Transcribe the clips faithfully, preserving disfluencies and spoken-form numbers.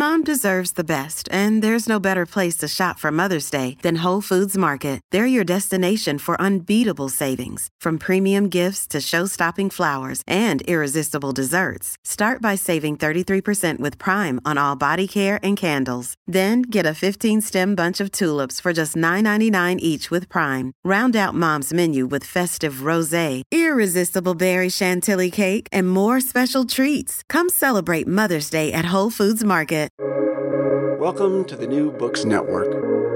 Mom deserves the best, and there's no better place to shop for Mother's Day than Whole Foods Market. They're your destination for unbeatable savings, from premium gifts to show-stopping flowers and irresistible desserts. Start by saving thirty-three percent with Prime on all body care and candles. Then get a fifteen-stem bunch of tulips for just nine ninety-nine each with Prime. Round out Mom's menu with festive rosé, irresistible berry chantilly cake, and more special treats. Come celebrate Mother's Day at Whole Foods Market. Welcome to the New Books Network.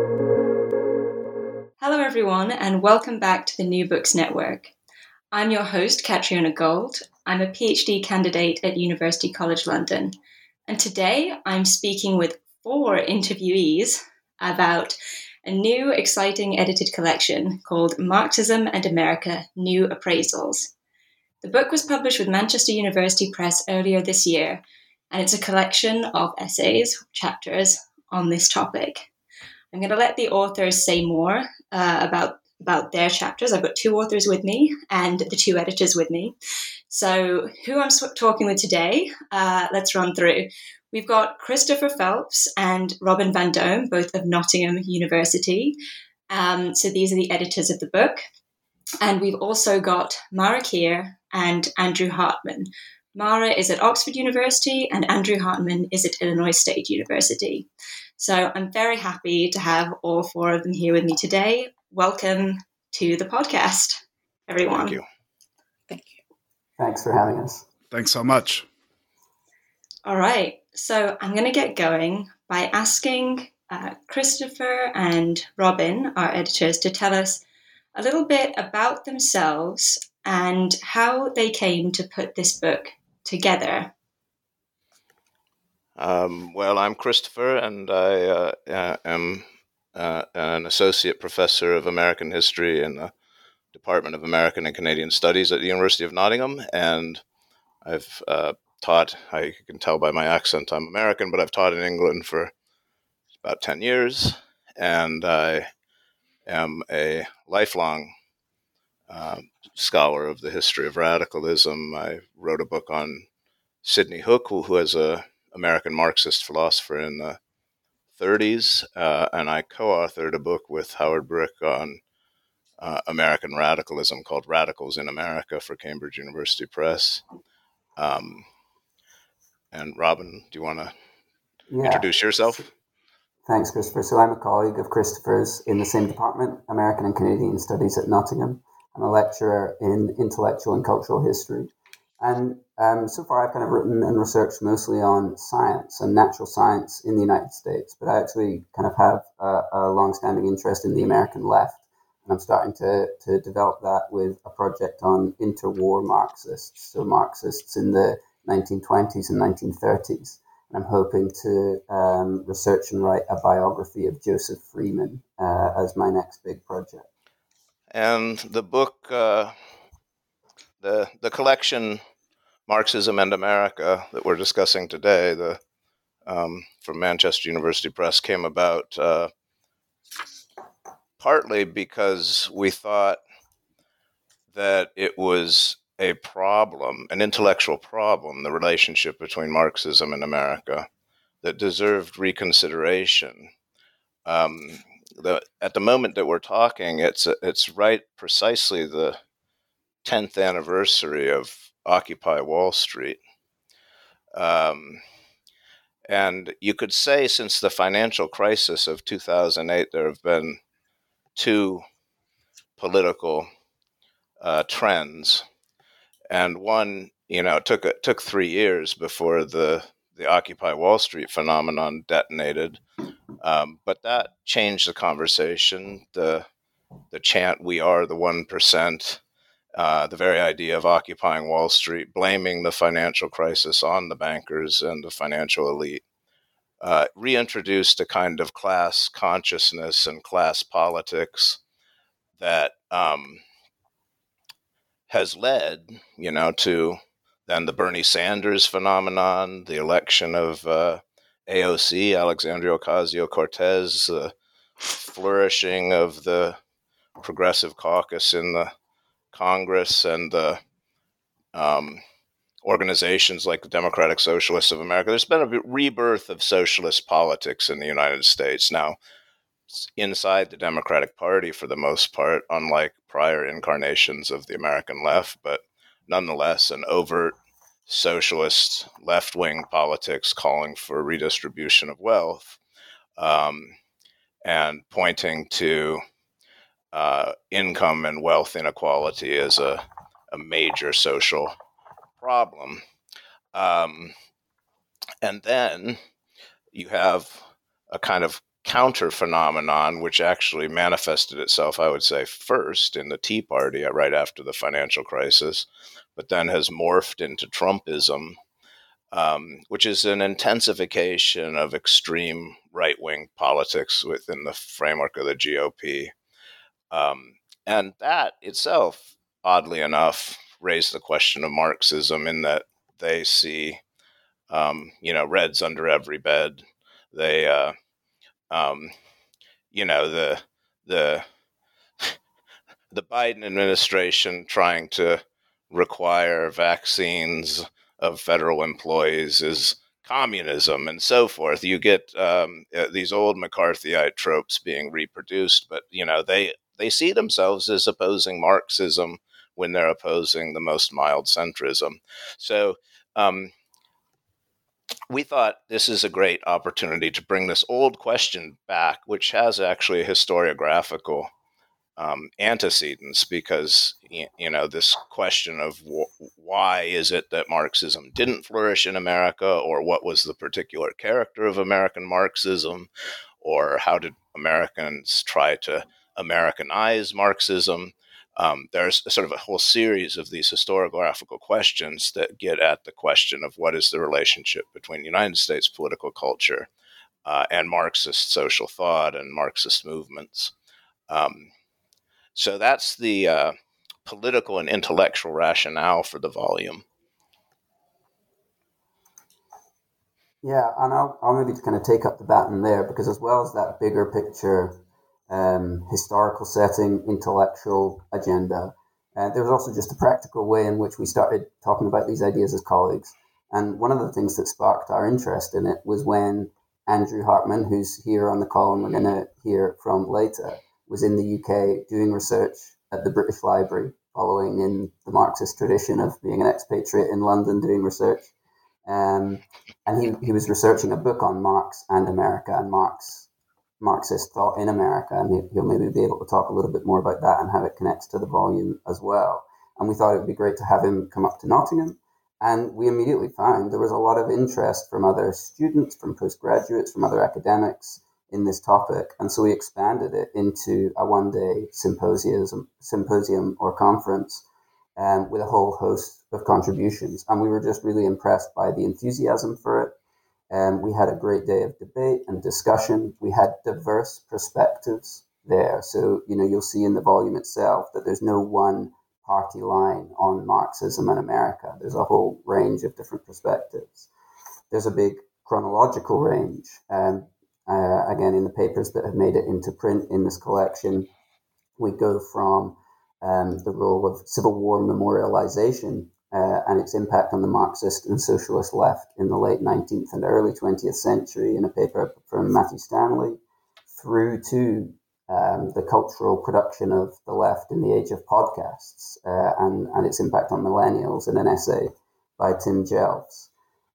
Hello everyone, and welcome back to the New Books Network. I'm your host, Catriona Gold. I'm a PhD candidate at University College London, and today I'm speaking with four interviewees about a new, exciting edited collection called Marxism and America: New Appraisals. The book was published with Manchester University Press earlier this year, and it's a collection of essays, chapters, on this topic. I'm going to let the authors say more uh, about, about their chapters. I've got two authors with me and the two editors with me. So who I'm sw- talking with today, uh, let's run through. We've got Christopher Phelps and Robin van Dome, both of Nottingham University. Um, so these are the editors of the book. And we've also got Mara Keir and Andrew Hartman. Mara is at Oxford University and Andrew Hartman is at Illinois State University. So I'm very happy to have all four of them here with me today. Welcome to the podcast, everyone. Thank you. Thank you. Thanks for having us. Thanks so much. All right. So I'm going to get going by asking uh, Christopher and Robin, our editors, to tell us a little bit about themselves and how they came to put this book together. Um, well, I'm Christopher, and I uh, uh, am uh, an associate professor of American history in the Department of American and Canadian Studies at the University of Nottingham, and I've uh, taught, I can tell by my accent I'm American, but I've taught in England for about ten years, and I am a lifelong uh, scholar of the history of radicalism. I wrote a book on Sidney Hook, who, who is a American Marxist philosopher in the thirties, uh, and I co-authored a book with Howard Brick on uh, American radicalism called Radicals in America for Cambridge University Press. Um, and Robin, do you want to Yeah. introduce yourself? Thanks, Christopher. So I'm a colleague of Christopher's in the same department, American and Canadian Studies at Nottingham. I'm a lecturer in intellectual and cultural history. And um, so far I've kind of written and researched mostly on science and natural science in the United States, but I actually kind of have a, a long-standing interest in the American left. And I'm starting to, to develop that with a project on interwar Marxists, so Marxists in the nineteen twenties and nineteen thirties. And I'm hoping to um, research and write a biography of Joseph Freeman uh, as my next big project. And the book, uh, the the collection Marxism and America that we're discussing today, the um, from Manchester University Press, came about uh, partly because we thought that it was a problem, an intellectual problem, the relationship between Marxism and America, that deserved reconsideration. Um, the, at the moment that we're talking, it's it's right precisely the tenth anniversary of Occupy Wall Street. Um, and you could say since the financial crisis of two thousand eight, there have been two political uh, trends. And one, you know, it took, it took three years before the, the Occupy Wall Street phenomenon detonated. Um, but that changed the conversation. The, the chant, "We are the one percent," Uh, the very idea of occupying Wall Street, blaming the financial crisis on the bankers and the financial elite, uh, reintroduced a kind of class consciousness and class politics that um, has led, you know, to then the Bernie Sanders phenomenon, the election of uh, A O C, Alexandria Ocasio-Cortez, the flourishing of the Progressive Caucus in the Congress, and the um, organizations like the Democratic Socialists of America. There's been a rebirth of socialist politics in the United States. Now, inside the Democratic Party, for the most part, unlike prior incarnations of the American left, but nonetheless an overt socialist left-wing politics calling for redistribution of wealth, um, and pointing to uh, income and wealth inequality as a, a major social problem. Um, and then you have a kind of counter phenomenon, which actually manifested itself, I would say, first in the Tea Party right after the financial crisis, but then has morphed into Trumpism, um, which is an intensification of extreme right-wing politics within the framework of the G O P. Um, and that itself, oddly enough, raised the question of Marxism in that they see, um, you know, reds under every bed. They, uh, um, you know, the the the Biden administration trying to require vaccines of federal employees is communism and so forth. You get um, these old McCarthyite tropes being reproduced, but you know they they see themselves as opposing Marxism when they're opposing the most mild centrism. So um, we thought this is a great opportunity to bring this old question back, which has actually a historiographical um, antecedents, because you know this question of wh- why is it that Marxism didn't flourish in America, or what was the particular character of American Marxism, or how did Americans try to Americanize Marxism? Um, there's sort of a whole series of these historiographical questions that get at the question of what is the relationship between United States political culture uh, and Marxist social thought and Marxist movements. Um, so that's the uh, political and intellectual rationale for the volume. Yeah, and I'll, I'll maybe kind of take up the baton there, because as well as that bigger picture um, historical setting, intellectual agenda, uh, there was also just a practical way in which we started talking about these ideas as colleagues. And one of the things that sparked our interest in it was when Andrew Hartman, who's here on the call and we're going to hear from later, was in the U K doing research at the British Library, following in the Marxist tradition of being an expatriate in London doing research. Um, and he, he was researching a book on Marx and America and Marx Marxist thought in America, and he, he'll maybe be able to talk a little bit more about that and how it connects to the volume as well. And we thought it would be great to have him come up to Nottingham, and we immediately found there was a lot of interest from other students, from postgraduates, from other academics in this topic, and so we expanded it into a one-day symposium, symposium or conference um, with a whole host of contributions, and we were just really impressed by the enthusiasm for it. Um, we had a great day of debate and discussion. We had diverse perspectives there. So, you know, you'll see in the volume itself that there's no one party line on Marxism in America. There's a whole range of different perspectives. There's a big chronological range. Um, uh, again, in the papers that have made it into print in this collection, we go from um, the role of Civil War memorialization Uh, and its impact on the Marxist and socialist left in the late nineteenth and early twentieth century in a paper from Matthew Stanley, through to um, the cultural production of the left in the age of podcasts uh, and, and its impact on millennials in an essay by Tim Jelfs.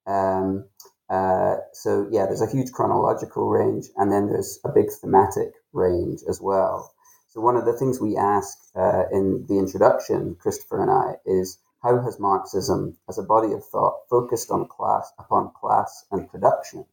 Um, uh, so, yeah, there's a huge chronological range, and then there's a big thematic range as well. So one of the things we ask uh, in the introduction, Christopher and I, is how has Marxism, as a body of thought focused on class, upon class and production,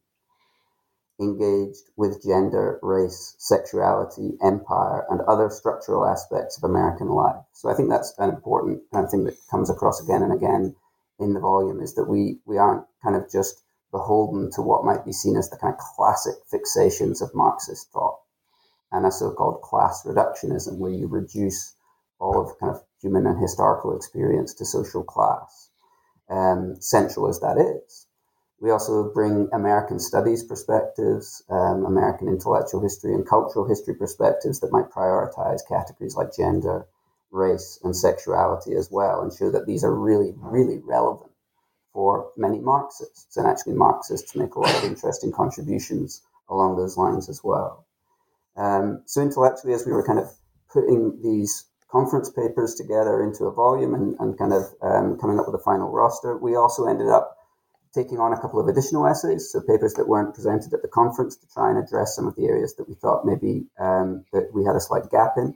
engaged with gender, race, sexuality, empire, and other structural aspects of American life? So I think that's an important kind of thing that comes across again and again in the volume, is that we we aren't kind of just beholden to what might be seen as the kind of classic fixations of Marxist thought and a so-called class reductionism, where you reduce all of kind of human and historical experience to social class, um, central as that is. We also bring American studies perspectives, um, American intellectual history and cultural history perspectives that might prioritize categories like gender, race, and sexuality as well, and show that these are really, really relevant for many Marxists, and actually Marxists make a lot of interesting contributions along those lines as well. Um, so intellectually, as we were kind of putting these conference papers together into a volume and, and kind of um, coming up with a final roster, we also ended up taking on a couple of additional essays, so papers that weren't presented at the conference, to try and address some of the areas that we thought maybe um, that we had a slight gap in.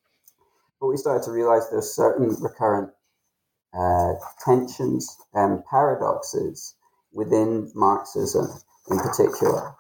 But we started to realize there's certain recurrent uh, tensions and paradoxes within Marxism in particular,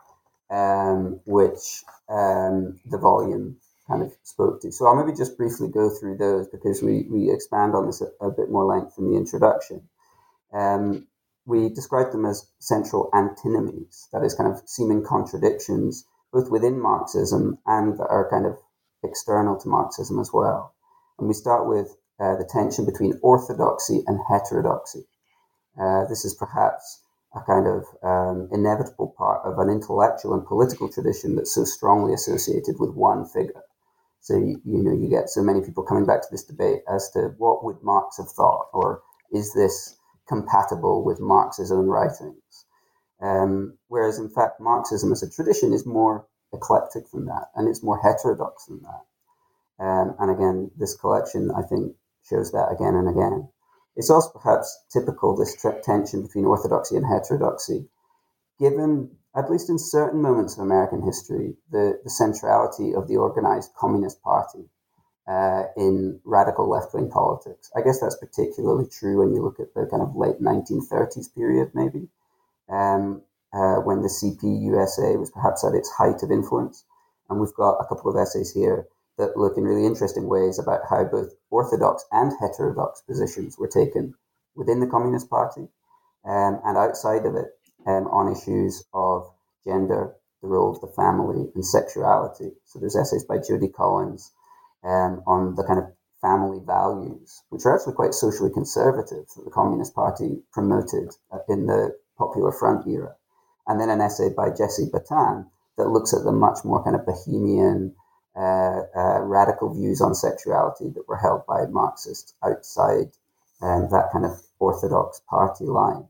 um, which um, the volume kind of spoke to. So I'll maybe just briefly go through those because we, we expand on this a, a bit more length in the introduction. Um, we describe them as central antinomies, that is, kind of seeming contradictions, both within Marxism and that are kind of external to Marxism as well. And we start with uh, the tension between orthodoxy and heterodoxy. Uh, this is perhaps a kind of um, inevitable part of an intellectual and political tradition that's so strongly associated with one figure. So, you, you know, you get so many people coming back to this debate as to what would Marx have thought, or is this compatible with Marx's own writings? Um, whereas, in fact, Marxism as a tradition is more eclectic than that, and it's more heterodox than that. Um, and again, this collection, I think, shows that again and again. It's also perhaps typical, this t- tension between orthodoxy and heterodoxy, given, at least in certain moments of American history, the, the centrality of the organized Communist Party uh, in radical left-wing politics. I guess that's particularly true when you look at the kind of late nineteen thirties period, maybe, um, uh, when the C P U S A was perhaps at its height of influence. And we've got a couple of essays here that look in really interesting ways about how both orthodox and heterodox positions were taken within the Communist Party um, and outside of it um, on issues of gender, the role of the family, and sexuality. So there's essays by Jody Collins um, on the kind of family values, which are actually quite socially conservative, that the Communist Party promoted in the Popular Front era. And then an essay by Jesse Batan that looks at the much more kind of bohemian, Uh, uh, radical views on sexuality that were held by Marxists outside um, that kind of orthodox party line.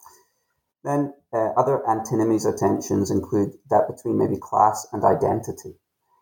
Then uh, other antinomies or tensions include that between maybe class and identity.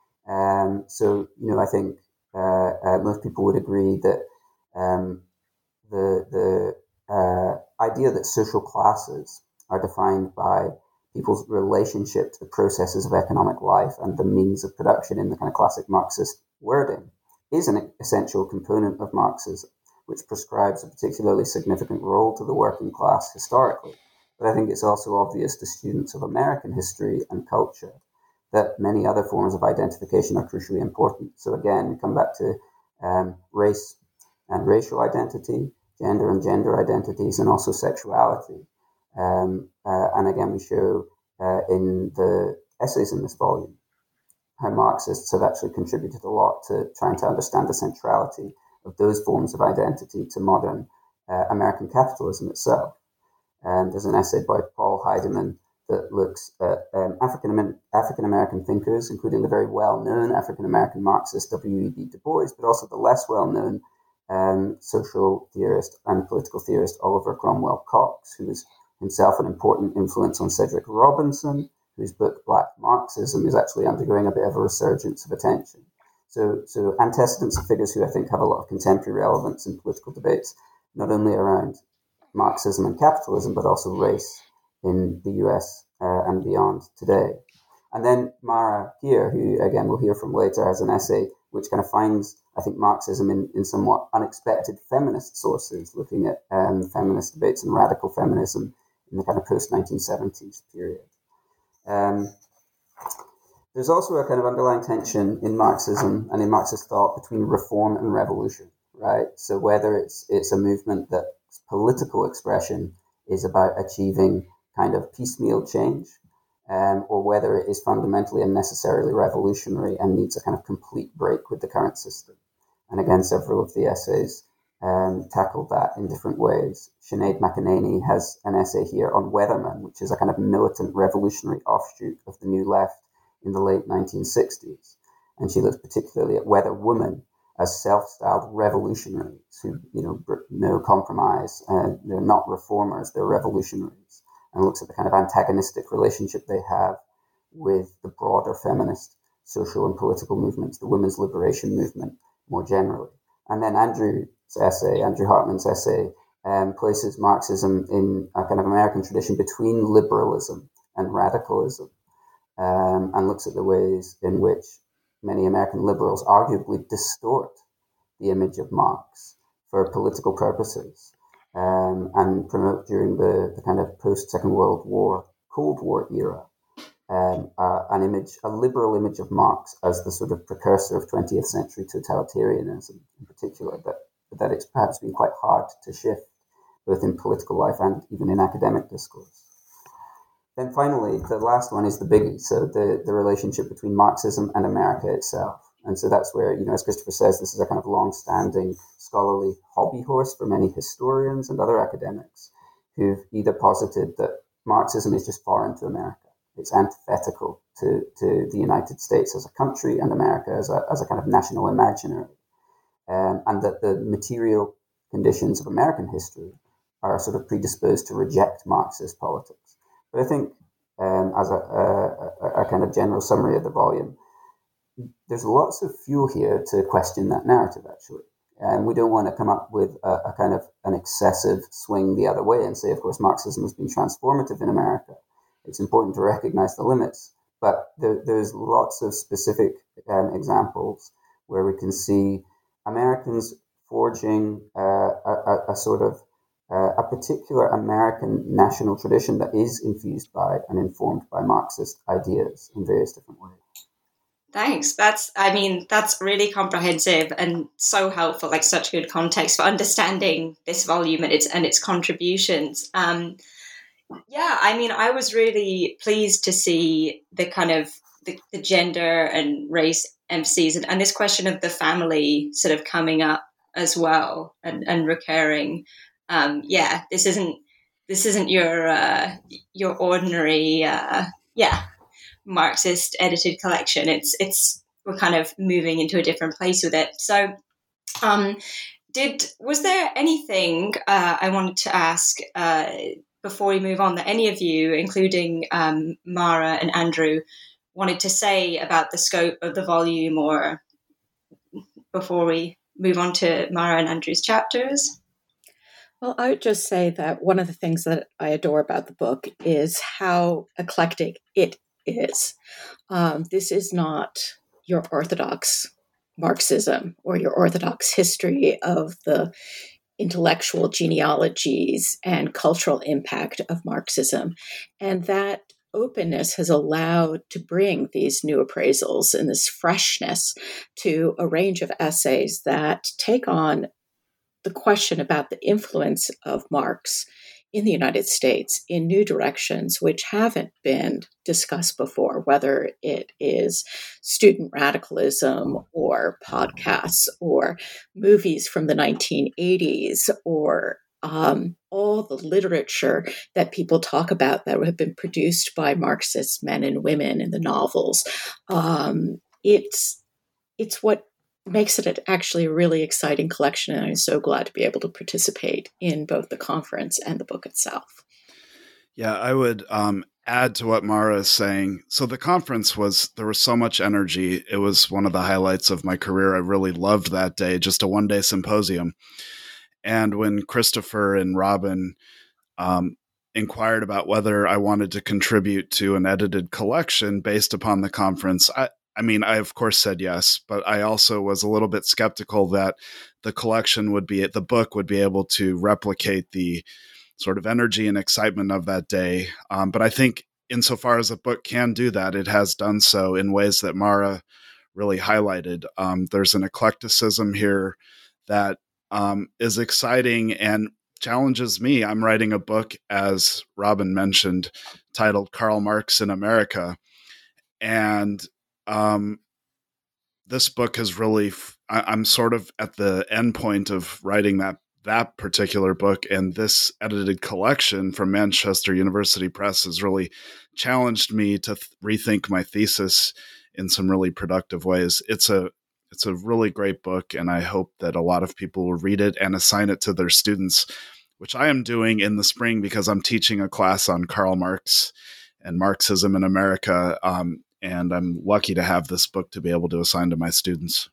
Um, so, you know, I think uh, uh, most people would agree that um, the, the uh, idea that social classes are defined by people's relationship to the processes of economic life and the means of production in the kind of classic Marxist wording is an essential component of Marxism, which prescribes a particularly significant role to the working class historically. But I think it's also obvious to students of American history and culture that many other forms of identification are crucially important. So again, we come back to um, race and racial identity, gender and gender identities, and also sexuality. Um, uh, and again, we show uh, in the essays in this volume how Marxists have actually contributed a lot to trying to understand the centrality of those forms of identity to modern uh, American capitalism itself. And there's an essay by Paul Heidemann that looks at um, African African American thinkers, including the very well-known African American Marxist W E B Du Bois, but also the less well-known um, social theorist and political theorist Oliver Cromwell Cox, who was himself an important influence on Cedric Robinson, whose book Black Marxism is actually undergoing a bit of a resurgence of attention. So, so antecedents of figures who I think have a lot of contemporary relevance in political debates, not only around Marxism and capitalism, but also race in the U S uh, and beyond today. And then Mara Geer, who again we'll hear from later, has an essay which kind of finds, I think, Marxism in, in somewhat unexpected feminist sources, looking at um, feminist debates and radical feminism in the kind of post-nineteen seventies period. Um, there's also a kind of underlying tension in Marxism and in Marxist thought between reform and revolution, right? So whether it's it's a movement that political expression is about achieving kind of piecemeal change, um, or whether it is fundamentally and necessarily revolutionary and needs a kind of complete break with the current system. And again, several of the essays Um, tackled that in different ways. Sinead McEnany has an essay here on Weatherman, which is a kind of militant revolutionary offshoot of the New Left in the late nineteen sixties. And she looks particularly at Weather Woman as self-styled revolutionaries who, you know, no compromise, and they're not reformers, they're revolutionaries, and looks at the kind of antagonistic relationship they have with the broader feminist social and political movements, the women's liberation movement more generally. And then Andrew's essay, Andrew Hartman's essay, um, places Marxism in a kind of American tradition between liberalism and radicalism, um, and looks at the ways in which many American liberals arguably distort the image of Marx for political purposes, um, and promote during the, the kind of post-Second World War, Cold War era, um, uh, an image, a liberal image of Marx as the sort of precursor of twentieth century totalitarianism in particular, but, but that it's perhaps been quite hard to shift, both in political life and even in academic discourse. Then finally, the last one is the biggie, so the, the relationship between Marxism and America itself. And so that's where, you know, as Christopher says, this is a kind of long-standing scholarly hobby horse for many historians and other academics who've either posited that Marxism is just foreign to America. It's antithetical to, to the United States as a country and America as a, as a kind of national imaginary. Um, and that the material conditions of American history are sort of predisposed to reject Marxist politics. But I think, um, as a, a, a kind of general summary of the volume, there's lots of fuel here to question that narrative, actually. And we don't want to come up with a, a kind of an excessive swing the other way and say, of course, Marxism has been transformative in America. It's important to recognize the limits. But there, there's lots of specific um, examples where we can see Americans forging uh, a, a, a sort of Uh, a particular American national tradition that is infused by and informed by Marxist ideas in various different ways. Thanks. That's, I mean, that's really comprehensive and so helpful, like such good context for understanding this volume and its and its contributions. Um, yeah, I mean, I was really pleased to see the kind of the, the gender and race emphases and, and this question of the family sort of coming up as well and, and recurring. Um, yeah, this isn't this isn't your uh, your ordinary uh, yeah Marxist edited collection. It's it's we're kind of moving into a different place with it. So, um, did was there anything uh, I wanted to ask uh, before we move on that any of you, including um, Mara and Andrew, wanted to say about the scope of the volume, or before we move on to Mara and Andrew's chapters? Well, I would just say that one of the things that I adore about the book is how eclectic it is. Um, this is not your orthodox Marxism or your orthodox history of the intellectual genealogies and cultural impact of Marxism. And that openness has allowed to bring these new appraisals and this freshness to a range of essays that take on the question about the influence of Marx in the United States in new directions, which haven't been discussed before, whether it is student radicalism or podcasts or movies from the nineteen eighties or um, all the literature that people talk about that have been produced by Marxist men and women in the novels. Um, it's it's what makes it actually a really exciting collection, and I'm so glad to be able to participate in both the conference and the book itself. Yeah, I would um, add to what Mara is saying. So the conference was, there was so much energy. It was one of the highlights of my career. I really loved that day, just a one-day symposium. And when Christopher and Robin um, inquired about whether I wanted to contribute to an edited collection based upon the conference, I, I mean, I of course said yes, but I also was a little bit skeptical that the collection would be, the book would be able to replicate the sort of energy and excitement of that day. Um, but I think insofar as the book can do that, it has done so in ways that Mara really highlighted. Um, there's an eclecticism here that um, is exciting and challenges me. I'm writing a book, as Robin mentioned, titled Karl Marx in America. And Um, this book has really, f- I, I'm sort of at the end point of writing that, that particular book. And this edited collection from Manchester University Press has really challenged me to th- rethink my thesis in some really productive ways. It's a, it's a really great book, and I hope that a lot of people will read it and assign it to their students, which I am doing in the spring because I'm teaching a class on Karl Marx and Marxism in America, um, and I'm lucky to have this book to be able to assign to my students.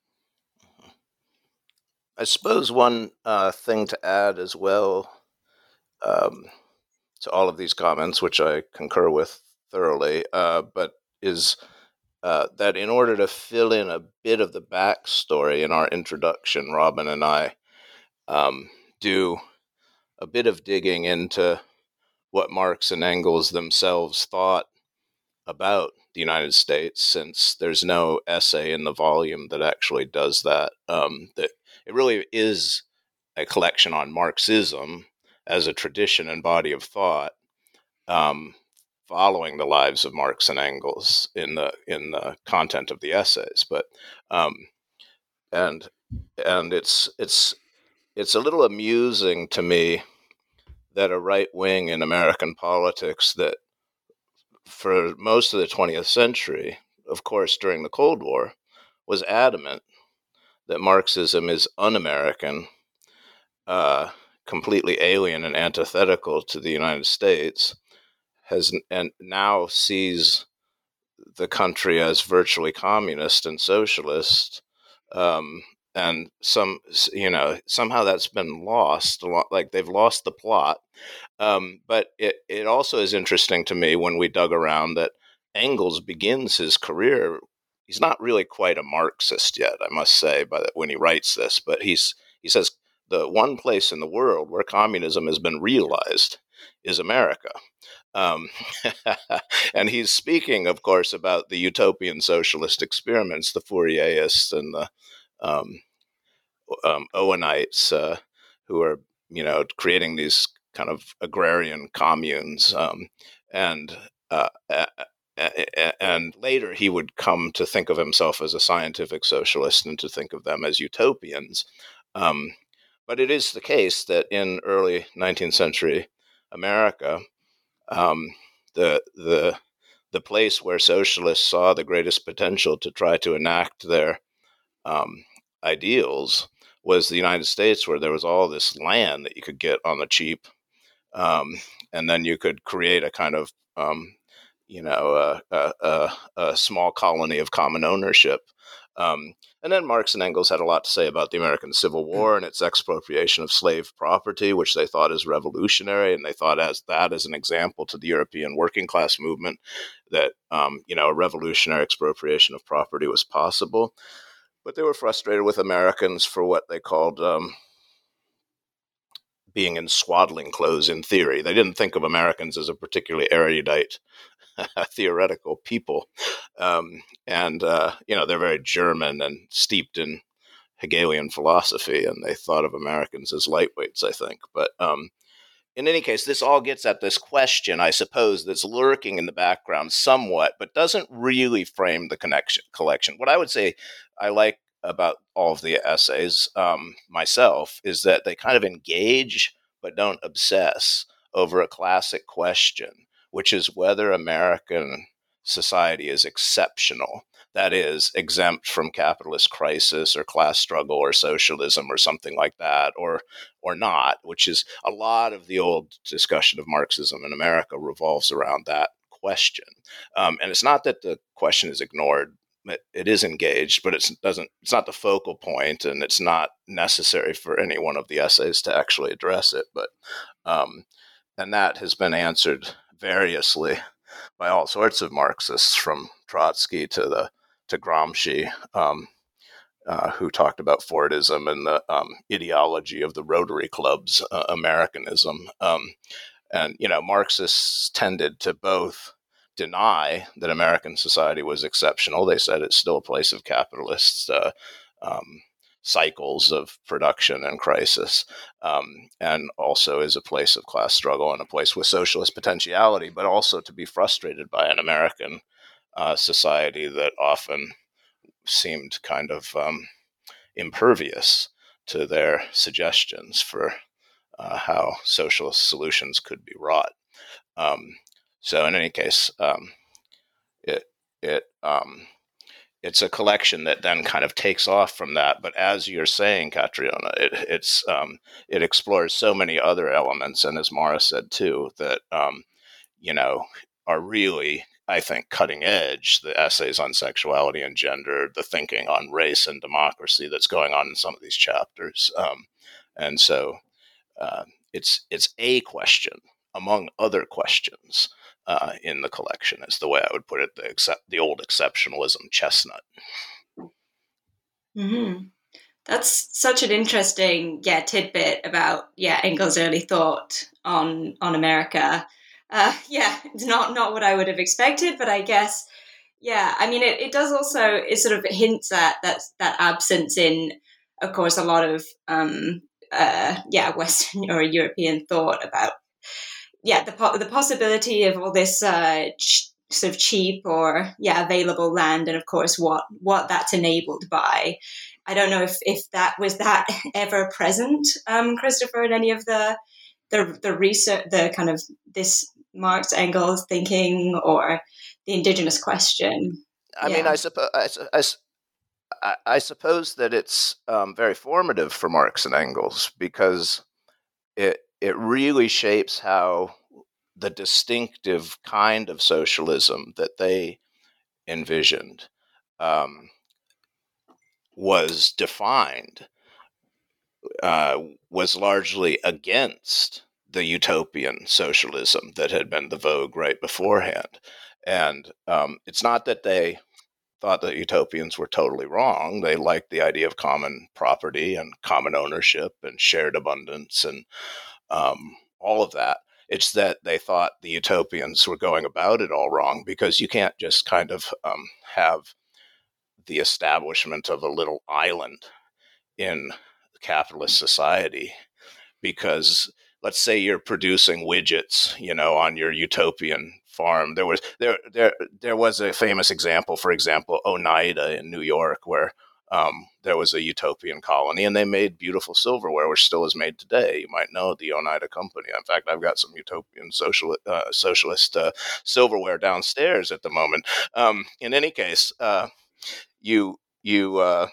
I suppose one uh, thing to add as well um, to all of these comments, which I concur with thoroughly, uh, but is uh, that in order to fill in a bit of the backstory in our introduction, Robin and I um, do a bit of digging into what Marx and Engels themselves thought about the United States, since there's no essay in the volume that actually does that. Um, that it really is a collection on Marxism as a tradition and body of thought, um, following the lives of Marx and Engels in the in the content of the essays. But um, and and it's it's it's a little amusing to me that a right wing in American politics that for most of the twentieth century, of course, during the Cold War, was adamant that Marxism is un-American, uh, completely alien and antithetical to the United States, has and now sees the country as virtually communist and socialist, um, and some, you know, somehow that's been lost. A lot, like they've lost the plot. Um, but it it also is interesting to me when we dug around that Engels begins his career. He's not really quite a Marxist yet, I must say, but when he writes this, but he's he says the one place in the world where communism has been realized is America. Um, and he's speaking, of course, about the utopian socialist experiments, the Fourierists and the um, um, Owenites, uh, who are, you know, creating these kind of agrarian communes. Um, and uh, and later he would come to think of himself as a scientific socialist and to think of them as utopians. Um, but it is the case that in early nineteenth century America, um, the the the place where socialists saw the greatest potential to try to enact their um, ideals was the United States, where there was all this land that you could get on the cheap, um, and then you could create a kind of um, you know a, a, a small colony of common ownership. Um, and then Marx and Engels had a lot to say about the American Civil War and its expropriation of slave property, which they thought is revolutionary, and they thought as that as an example to the European working class movement that um, you know a revolutionary expropriation of property was possible. But they were frustrated with Americans for what they called um, being in swaddling clothes in theory. They didn't think of Americans as a particularly erudite theoretical people. Um, and, uh, you know, they're very German and steeped in Hegelian philosophy, and they thought of Americans as lightweights, I think. But um, in any case, this all gets at this question, I suppose, that's lurking in the background somewhat, but doesn't really frame the connection collection. What I would say I like about all of the essays um, myself is that they kind of engage but don't obsess over a classic question, which is whether American society is exceptional, that is, exempt from capitalist crisis or class struggle or socialism or something like that, or or not, which is a lot of the old discussion of Marxism in America revolves around that question. Um, and it's not that the question is ignored. It, it is engaged, but it doesn't. It's not the focal point, and it's not necessary for any one of the essays to actually address it. But um, and that has been answered variously by all sorts of Marxists, from Trotsky to the to Gramsci, um, uh, who talked about Fordism and the um, ideology of the Rotary Club's uh, Americanism. Um, and you know, Marxists tended to both deny that American society was exceptional. They said it's still a place of capitalist uh, um, cycles of production and crisis, um, and also is a place of class struggle and a place with socialist potentiality, but also to be frustrated by an American uh, society that often seemed kind of um, impervious to their suggestions for uh, how socialist solutions could be wrought. Um, so in any case, um, it it um, it's a collection that then kind of takes off from that. But as you're saying, Catriona, it, it's um, it explores so many other elements, and as Mara said too, that um, you know are really, I think, cutting edge. The essays on sexuality and gender, the thinking on race and democracy that's going on in some of these chapters, um, and so uh, it's it's a question among other questions. Uh, in the collection is the way I would put it, the except the old exceptionalism chestnut. Mm-hmm. That's such an interesting, yeah, tidbit about yeah Engels' early thought on on America. Uh, yeah, it's not not what I would have expected, but I guess yeah. I mean, it, it does also it sort of hints at that that absence in, of course, a lot of um, uh, yeah Western or European thought about. Yeah, the po- the possibility of all this uh, ch- sort of cheap or yeah available land, and of course what what that's enabled by. I don't know if, if that was that ever present, um, Christopher, in any of the the the research, the kind of this Marx Engels thinking or the indigenous question. I yeah. mean, I suppose I, I, I suppose that it's um, very formative for Marx and Engels because it. It really shapes how the distinctive kind of socialism that they envisioned um, was defined, uh, was largely against the utopian socialism that had been the vogue right beforehand. And um, it's not that they thought that utopians were totally wrong. They liked the idea of common property and common ownership and shared abundance and Um, all of that. It's that they thought the utopians were going about it all wrong because you can't just kind of um, have the establishment of a little island in capitalist society because let's say you're producing widgets, you know, on your utopian farm. There was there there there was a famous example, for example, Oneida in New York, where Um, there was a utopian colony, and they made beautiful silverware, which still is made today. You might know the Oneida Company. In fact, I've got some utopian social, uh, socialist uh, silverware downstairs at the moment. Um, in any case, uh, you you uh,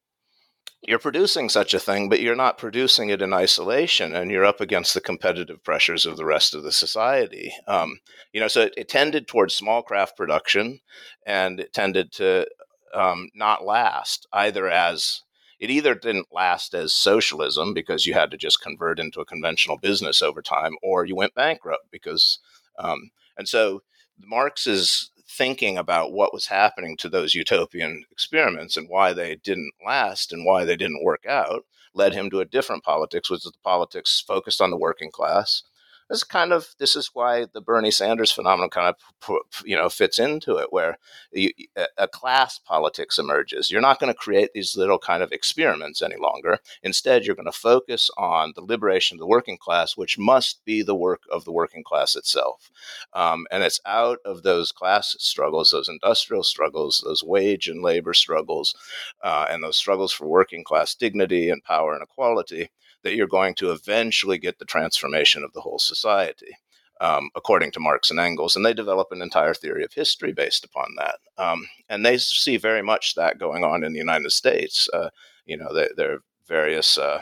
you're producing such a thing, but you're not producing it in isolation, and you're up against the competitive pressures of the rest of the society. Um, you know, so it, it tended towards small craft production, and it tended to Um, not last either as it either didn't last as socialism because you had to just convert into a conventional business over time, or you went bankrupt because um, and so Marx's thinking about what was happening to those utopian experiments and why they didn't last and why they didn't work out led him to a different politics, which was the politics focused on the working class. This kind of this is why the Bernie Sanders phenomenon kind of you know fits into it, where you, a class politics emerges. You're not going to create these little kind of experiments any longer. Instead, you're going to focus on the liberation of the working class, which must be the work of the working class itself. Um, and it's out of those class struggles, those industrial struggles, those wage and labor struggles, uh, and those struggles for working class dignity and power and equality, that you're going to eventually get the transformation of the whole society, um, according to Marx and Engels. And they develop an entire theory of history based upon that. Um, and they see very much that going on in the United States. Uh, you know, they, there are various uh,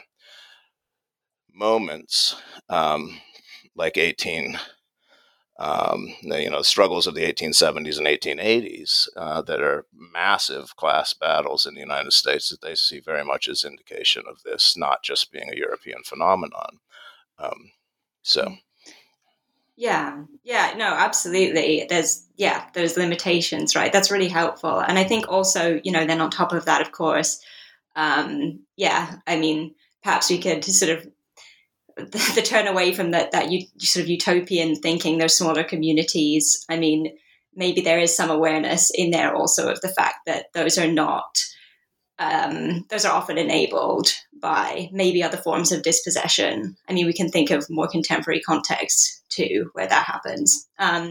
moments, um, like eighteen, um, you know, the struggles of the eighteen seventies and eighteen eighties uh, that are massive class battles in the United States that they see very much as indication of this, not just being a European phenomenon. Um, so. Yeah, yeah, no, absolutely. There's, yeah, there's limitations, right? That's really helpful. And I think also, you know, then on top of that, of course, um, yeah, I mean, perhaps we could sort of the, the turn away from that, that you, sort of utopian thinking, those smaller communities. I mean, maybe there is some awareness in there also of the fact that those are not, um, those are often enabled by maybe other forms of dispossession. I mean, we can think of more contemporary contexts too, where that happens. Um,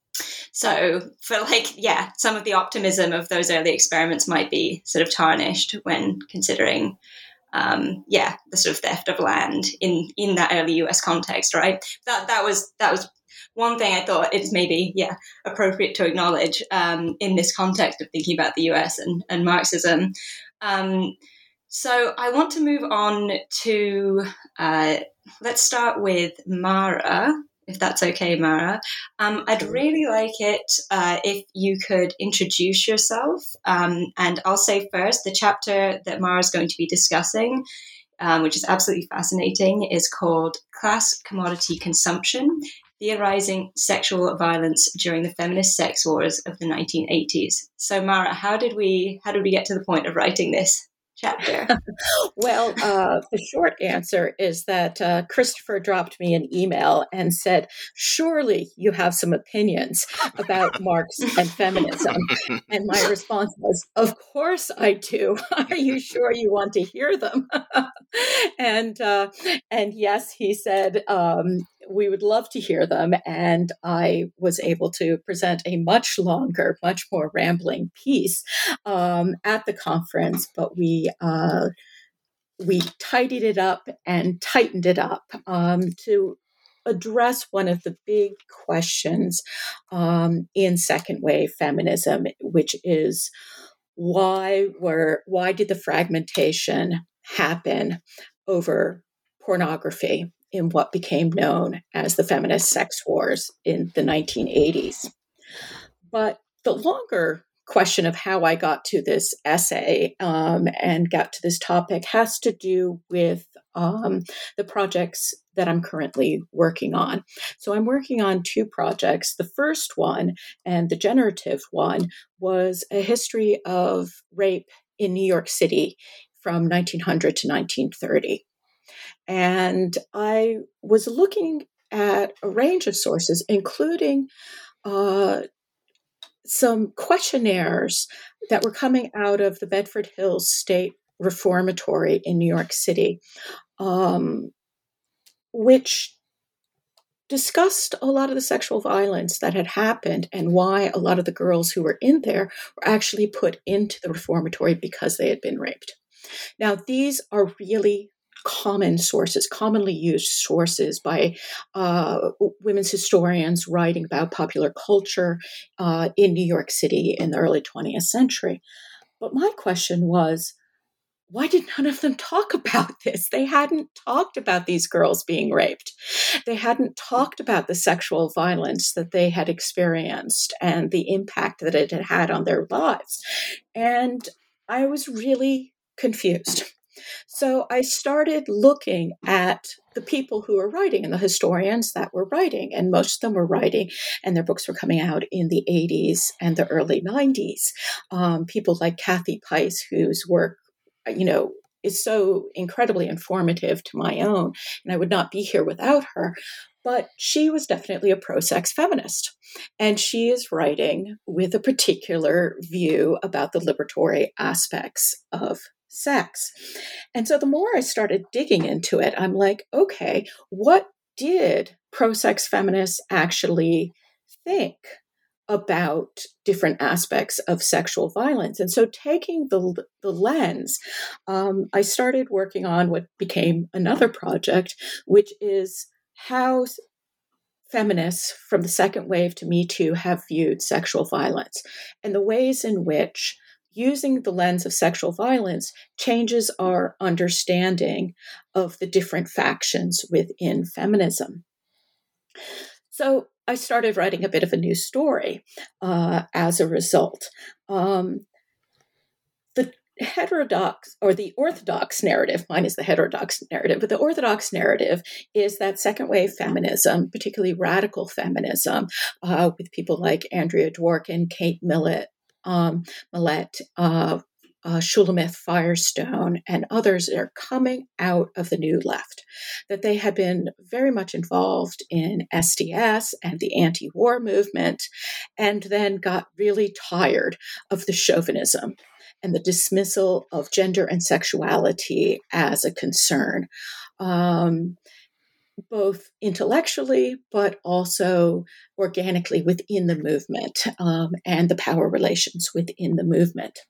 so for like, yeah, some of the optimism of those early experiments might be sort of tarnished when considering, um, yeah, the sort of theft of land in, in that early U S context, right? That that was that was one thing I thought it's maybe, yeah, appropriate to acknowledge um, in this context of thinking about the U S and, and Marxism. Um, so I want to move on to, uh, let's start with Mara, if that's okay, Mara. Um, I'd really like it uh, if you could introduce yourself. Um, and I'll say first, the chapter that Mara's going to be discussing, um, which is absolutely fascinating, is called Class Commodity Consumption, Theorizing Sexual Violence During the Feminist Sex Wars of the nineteen eighties. So Mara, how did we how did we get to the point of writing this chapter? Well, uh, the short answer is that uh, Christopher dropped me an email and said, surely you have some opinions about Marx and feminism. And my response was, of course I do. Are you sure you want to hear them? and uh, and yes, he said, um, we would love to hear them. And I was able to present a much longer, much more rambling piece um, at the conference, but we uh, we tidied it up and tightened it up um, to address one of the big questions um, in second wave feminism, which is why were why did the fragmentation happen over pornography in what became known as the feminist sex wars in the nineteen eighties. But the longer question of how I got to this essay um, and got to this topic has to do with um, the projects that I'm currently working on. So I'm working on two projects. The first one, and the generative one, was a history of rape in New York City from nineteen hundred to nineteen thirty. And I was looking at a range of sources, including uh, some questionnaires that were coming out of the Bedford Hills State Reformatory in New York City, um, which discussed a lot of the sexual violence that had happened and why a lot of the girls who were in there were actually put into the reformatory because they had been raped. Now, these are really common sources, commonly used sources by uh, women's historians writing about popular culture uh, in New York City in the early twentieth century. But my question was, why did none of them talk about this? They hadn't talked about these girls being raped. They hadn't talked about the sexual violence that they had experienced and the impact that it had had on their lives. And I was really confused. So I started looking at the people who were writing and the historians that were writing, and most of them were writing, and their books were coming out in the eighties and the early nineties. Um, people like Kathy Pice, whose work, you know, is so incredibly informative to my own, and I would not be here without her. But she was definitely a pro-sex feminist, and she is writing with a particular view about the liberatory aspects of sex. And so the more I started digging into it, I'm like, okay, what did pro-sex feminists actually think about different aspects of sexual violence? And so taking the, the lens, um, I started working on what became another project, which is how feminists from the second wave to Me Too have viewed sexual violence and the ways in which using the lens of sexual violence changes our understanding of the different factions within feminism. So I started writing a bit of a new story uh, as a result. Um, the heterodox or the orthodox narrative, mine is the heterodox narrative, but the orthodox narrative is that second wave feminism, particularly radical feminism, uh, with people like Andrea Dworkin, Kate Millett, um, Millett, uh, uh, Shulamith Firestone, and others are coming out of the new left, that they had been very much involved in S D S and the anti-war movement, and then got really tired of the chauvinism and the dismissal of gender and sexuality as a concern, um, both intellectually, but also organically within the movement um, and the power relations within the movement.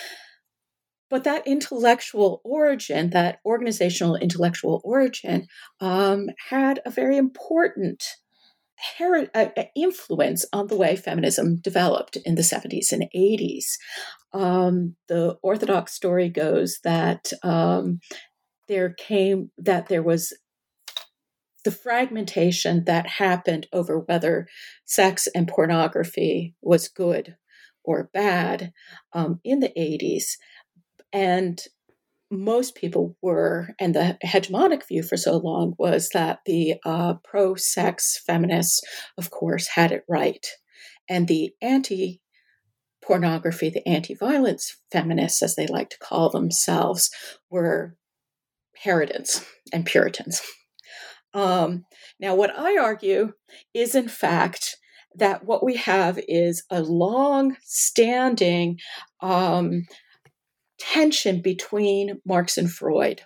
But that intellectual origin, that organizational intellectual origin, um, had a very important her- uh, influence on the way feminism developed in the seventies and eighties. Um, the orthodox story goes that um, there came that there was the fragmentation that happened over whether sex and pornography was good or bad um, in the eighties. And most people were, and the hegemonic view for so long was that the uh, pro-sex feminists, of course, had it right. And the anti-pornography, the anti-violence feminists, as they like to call themselves, were Puritans and Puritans. Um, now, what I argue is, in fact, that what we have is a long-standing um, tension between Marx and Freud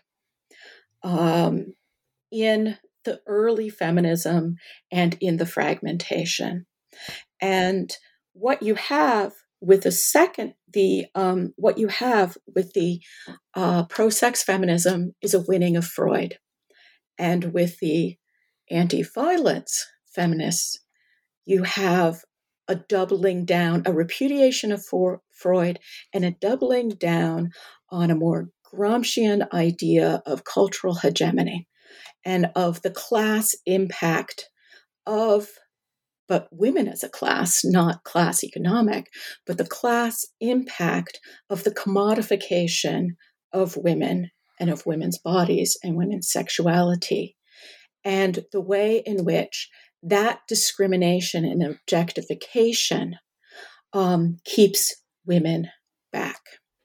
um, in the early feminism and in the fragmentation. And what you have with the second, the um, what you have with the uh, pro-sex feminism is a winning of Freud. And with the anti-violence feminists, you have a doubling down, a repudiation of for- Freud, and a doubling down on a more Gramscian idea of cultural hegemony and of the class impact of, but women as a class, not class economic, but the class impact of the commodification of women and of women's bodies and women's sexuality, and the way in which that discrimination and objectification um, keeps women back.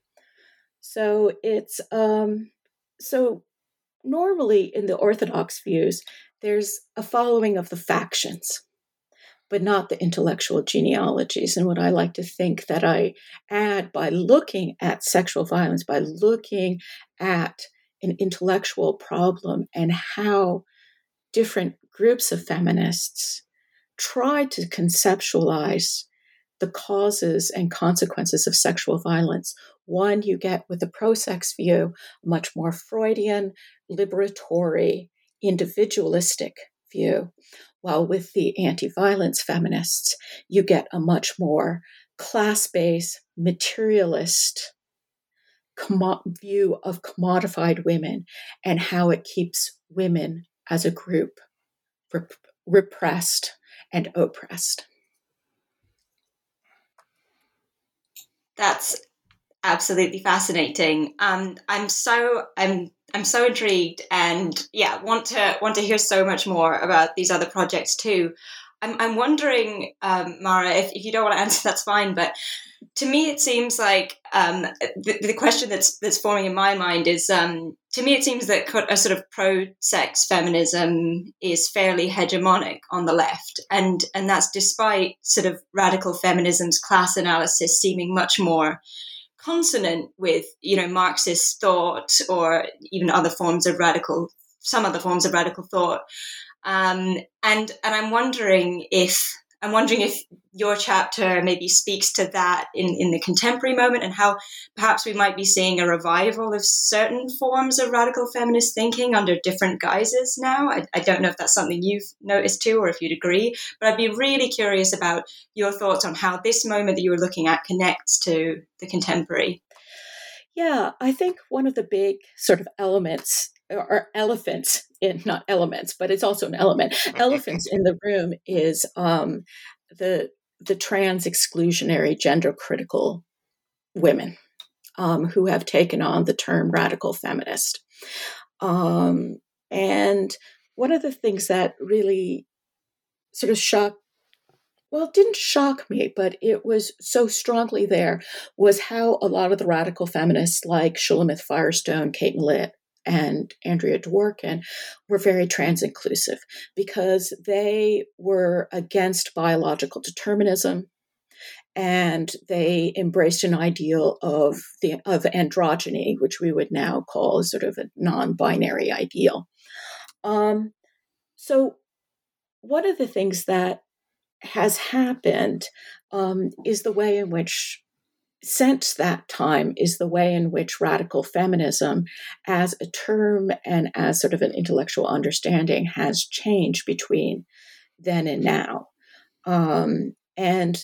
So it's um, so normally in the Orthodox views, there's a following of the factions, but not the intellectual genealogies. And what I like to think that I add by looking at sexual violence, by looking at an intellectual problem and how different groups of feminists try to conceptualize the causes and consequences of sexual violence. One, you get with the pro-sex view, a much more Freudian, liberatory, individualistic view, while with the anti-violence feminists, you get a much more class-based, materialist commo- view of commodified women and how it keeps women as a group rep- repressed and oppressed. That's absolutely fascinating. Um, I'm so I'm I'm so intrigued, and yeah, want to want to hear so much more about these other projects too. I'm I'm wondering, um, Mara, if, if you don't want to answer, that's fine. But to me, it seems like um, the, the question that's that's forming in my mind is, um, to me, it seems that a sort of pro-sex feminism is fairly hegemonic on the left, and and that's despite sort of radical feminism's class analysis seeming much more consonant with, you know, Marxist thought or even other forms of radical, some other forms of radical thought. Um, and and I'm wondering if I'm wondering if your chapter maybe speaks to that in, in the contemporary moment, and how perhaps we might be seeing a revival of certain forms of radical feminist thinking under different guises now. I, I don't know if that's something you've noticed too, or if you'd agree, but I'd be really curious about your thoughts on how this moment that you were looking at connects to the contemporary. Yeah, I think one of the big sort of elements or elephants in, not elements, but it's also an element, elephants in the room is um, the the trans exclusionary gender critical women um, who have taken on the term radical feminist. Um, and one of the things that really sort of shocked, well, it didn't shock me, but it was so strongly there, was how a lot of the radical feminists like Shulamith Firestone, Kate Millett, and Andrea Dworkin were very trans-inclusive because they were against biological determinism, and they embraced an ideal of the of androgyny, which we would now call sort of a non-binary ideal. Um, so one of the things that has happened um, is the way in which, since that time, is the way in which radical feminism as a term and as sort of an intellectual understanding has changed between then and now. Um, and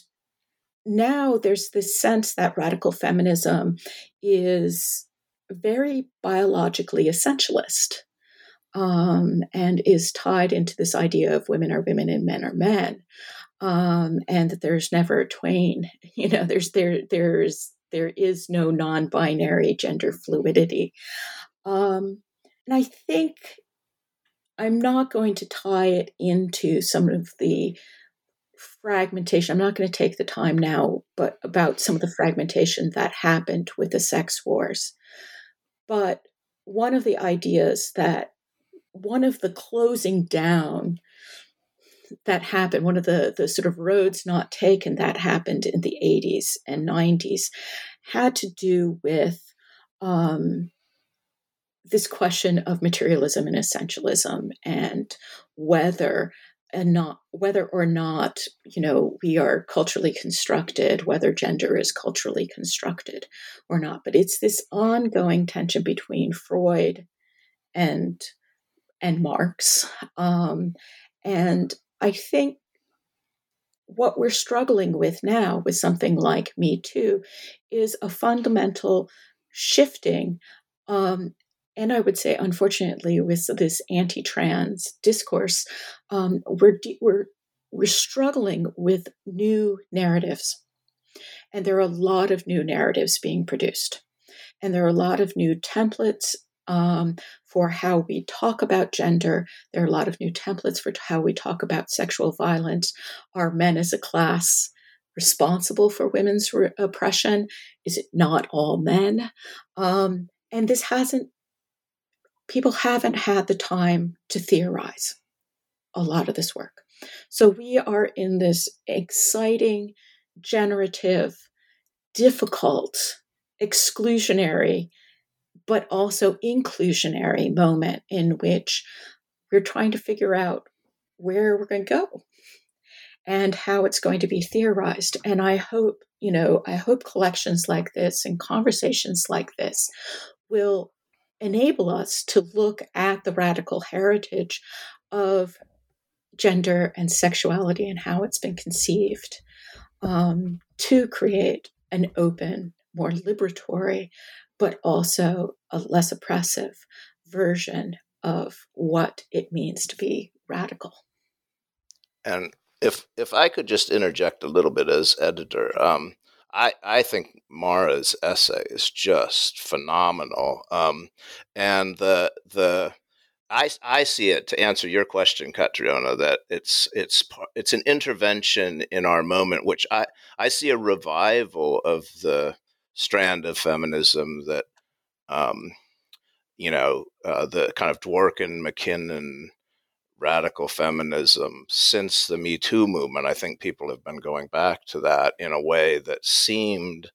now there's this sense that radical feminism is very biologically essentialist, um, and is tied into this idea of women are women and men are men, um, and that there's never a twain. You know, there's there there's there is no non-binary gender fluidity, um, and I think I'm not going to tie it into some of the fragmentation. I'm not going to take the time now, but about some of the fragmentation that happened with the sex wars. But one of the ideas that one of the closing down that happened, one of the, the sort of roads not taken that happened in the eighties and nineties had to do with um, this question of materialism and essentialism, and whether and not whether or not, you know, we are culturally constructed, whether gender is culturally constructed or not. But it's this ongoing tension between Freud and and Marx. Um, and I think what we're struggling with now with something like Me Too is a fundamental shifting. Um, and I would say, unfortunately, with this anti-trans discourse, um, we're, we're, we're struggling with new narratives. And there are a lot of new narratives being produced. And there are a lot of new templates um, for how we talk about gender. There are a lot of new templates for how we talk about sexual violence. Are men as a class responsible for women's re- oppression? Is it not all men? Um, and this hasn't, people haven't had the time to theorize a lot of this work. So we are in this exciting, generative, difficult, exclusionary, but also inclusionary moment in which we're trying to figure out where we're going to go and how it's going to be theorized. And I hope, you know, I hope collections like this and conversations like this will enable us to look at the radical heritage of gender and sexuality and how it's been conceived, um, to create an open, more liberatory, but also a less oppressive version of what it means to be radical. And if if I could just interject a little bit as editor, um, I, I think Mara's essay is just phenomenal. Um, and the the I, I see it, to answer your question, Catriona, that it's it's it's an intervention in our moment, which I, I see a revival of the strand of feminism that, um, you know, uh, the kind of Dworkin, McKinnon, radical feminism since the Me Too movement. I think people have been going back to that in a way that seemed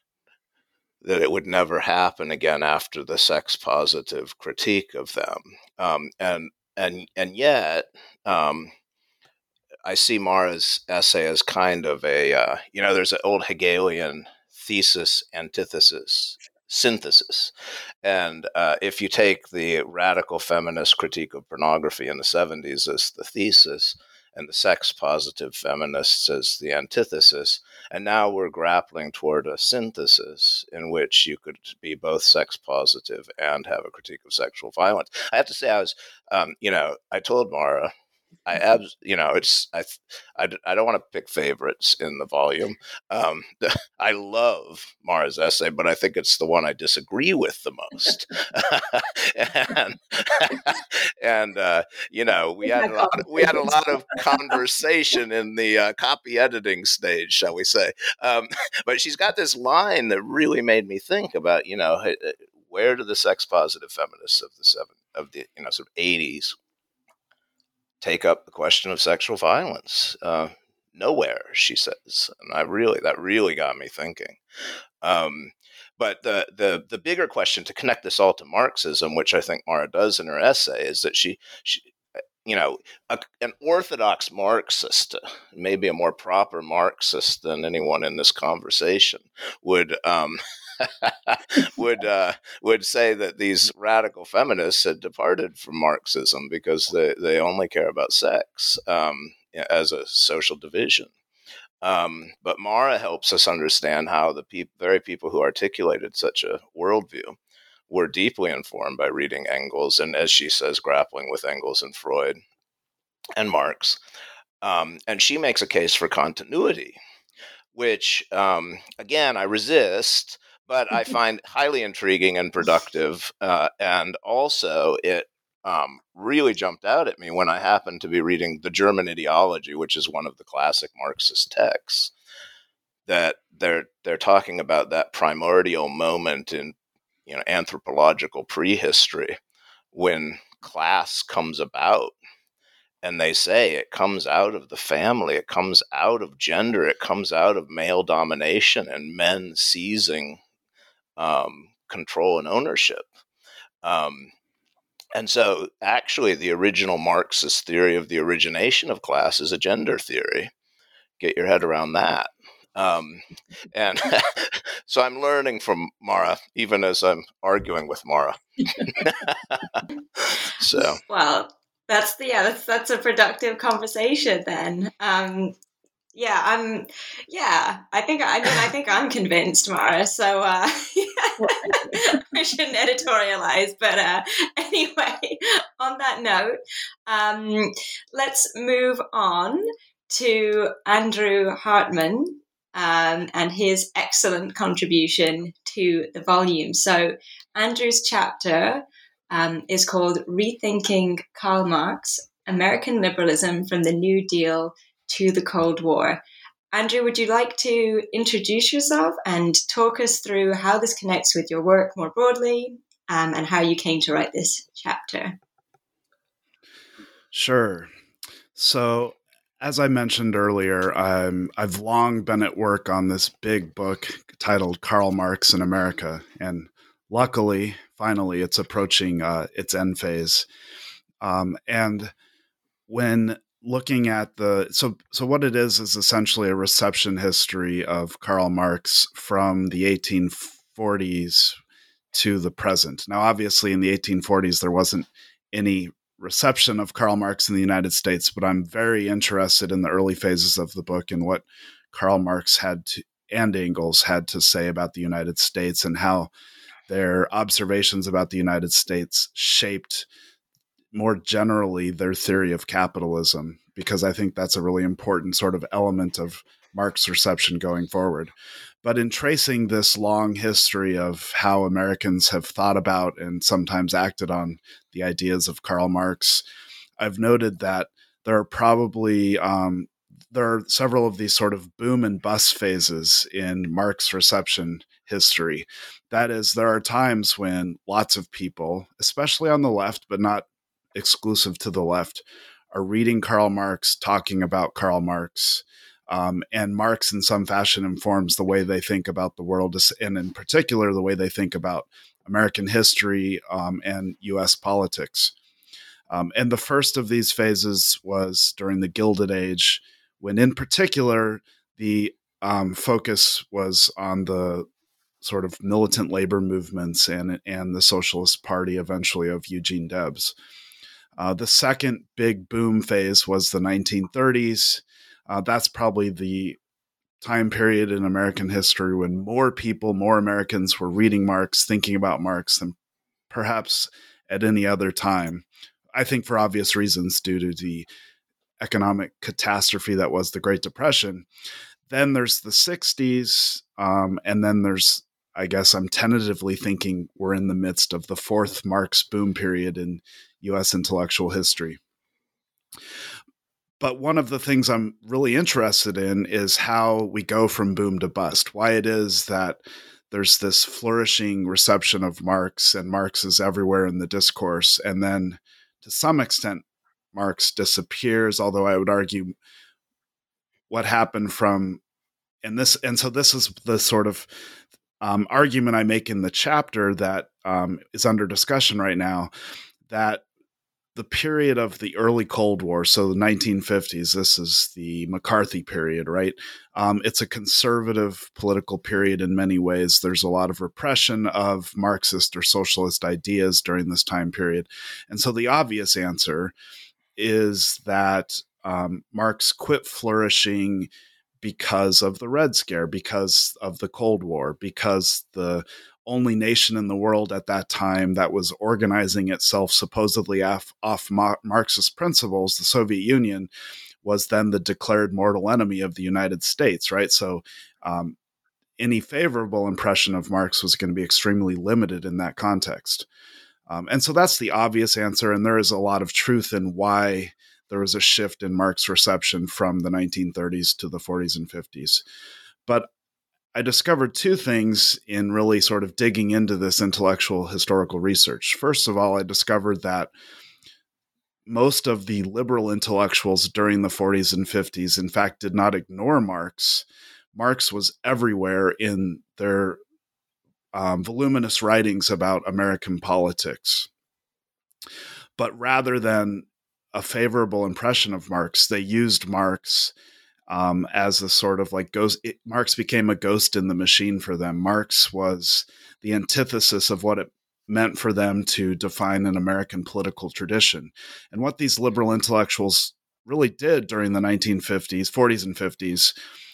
that it would never happen again after the sex positive critique of them. Um, and and and yet, um, I see Mara's essay as kind of a, uh, you know, there's an old Hegelian thesis, antithesis, synthesis. And uh, if you take the radical feminist critique of pornography in the seventies as the thesis, and the sex positive feminists as the antithesis, and now we're grappling toward a synthesis in which you could be both sex positive and have a critique of sexual violence. I have to say, I was, um, you know, I told Mara, I abs, you know, it's I, I, I don't want to pick favorites in the volume. Um, I love Mara's essay, but I think it's the one I disagree with the most. and and uh, you know, we had a lot. Of, we had a lot of conversation in the uh, copy editing stage, shall we say? Um, but she's got this line that really made me think about, you know, where do the sex positive feminists of the seven of the you know sort of eighties take up the question of sexual violence? Uh, nowhere, she says. And I really, that really got me thinking. Um, but the, the, the bigger question, to connect this all to Marxism, which I think Mara does in her essay, is that she, she you know, a, an orthodox Marxist, maybe a more proper Marxist than anyone in this conversation, would, um, would uh, would say that these radical feminists had departed from Marxism because they, they only care about sex. Um, as a social division. Um, but Mara helps us understand how the pe- very people who articulated such a worldview were deeply informed by reading Engels, and as she says, grappling with Engels and Freud and Marx. Um, and she makes a case for continuity, which, um, again, I resist, but I find highly intriguing and productive. Uh, and also, it um, really jumped out at me when I happened to be reading The German Ideology, which is one of the classic Marxist texts, that they're they're talking about that primordial moment in, you know, anthropological prehistory when class comes about. And they say it comes out of the family, it comes out of gender, it comes out of male domination and men seizing um, control and ownership. Um, and so actually the original Marxist theory of the origination of class is a gender theory. Get your head around that. Um, and so I'm learning from Mara, even as I'm arguing with Mara. So, well, that's the yeah, that's that's a productive conversation then. Um, yeah, I'm. Yeah, I think I mean I think I'm convinced, Mara. So uh, yeah, I shouldn't editorialize, but uh, anyway, on that note, um, let's move on to Andrew Hartman. Um, and his excellent contribution to the volume. So Andrew's chapter um, is called Rethinking Karl Marx, American Liberalism from the New Deal to the Cold War. Andrew, would you like to introduce yourself and talk us through how this connects with your work more broadly um, and how you came to write this chapter? Sure. So, as I mentioned earlier, um, I've long been at work on this big book titled Karl Marx in America. And luckily, finally, it's approaching uh, its end phase. Um, and when looking at the, so, so what it is, is essentially a reception history of Karl Marx from the eighteen forties to the present. Now, obviously, in the eighteen forties, there wasn't any reception of Karl Marx in the United States, but I'm very interested in the early phases of the book and what Karl Marx had to, and Engels had to say about the United States and how their observations about the United States shaped more generally their theory of capitalism, because I think that's a really important sort of element of Marx reception going forward. But in tracing this long history of how Americans have thought about and sometimes acted on the ideas of Karl Marx, I've noted that there are probably um, there are several of these sort of boom and bust phases in Marx reception history. That is, there are times when lots of people, especially on the left, but not exclusive to the left, are reading Karl Marx, talking about Karl Marx. Um, and Marx, in some fashion, informs the way they think about the world, and in particular, the way they think about American history um, and U S politics. Um, and the first of these phases was during the Gilded Age, when in particular, the um, focus was on the sort of militant labor movements and, and the Socialist Party, eventually, of Eugene Debs. Uh, the second big boom phase was the nineteen thirties. Uh, that's probably the time period in American history when more people, more Americans were reading Marx, thinking about Marx than perhaps at any other time. I think for obvious reasons due to the economic catastrophe that was the Great Depression. Then there's the sixties, um, and then there's, I guess I'm tentatively thinking we're in the midst of the fourth Marx boom period in U S intellectual history. But one of the things I'm really interested in is how we go from boom to bust, why it is that there's this flourishing reception of Marx, and Marx is everywhere in the discourse. And then to some extent, Marx disappears, although I would argue what happened from, and this, and so this is the sort of um, argument I make in the chapter that um, is under discussion right now, that the period of the early Cold War, so the nineteen fifties, this is the McCarthy period, right? Um, it's a conservative political period in many ways. There's a lot of repression of Marxist or socialist ideas during this time period. And so the obvious answer is that um, Marx quit flourishing because of the Red Scare, because of the Cold War, because the only nation in the world at that time that was organizing itself supposedly off, off Marxist principles, the Soviet Union, was then the declared mortal enemy of the United States, right? So um, any favorable impression of Marx was going to be extremely limited in that context. Um, and so that's the obvious answer, and there is a lot of truth in why there was a shift in Marx reception from the nineteen thirties to the forties and fifties. But I discovered two things in really sort of digging into this intellectual historical research. First of all, I discovered that most of the liberal intellectuals during the forties and fifties, in fact, did not ignore Marx. Marx was everywhere in their um, voluminous writings about American politics. But rather than a favorable impression of Marx, they used Marx um, as a sort of like ghost. It, Marx became a ghost in the machine for them. Marx was the antithesis of what it meant for them to define an American political tradition. And what these liberal intellectuals really did during the nineteen fifties, forties and fifties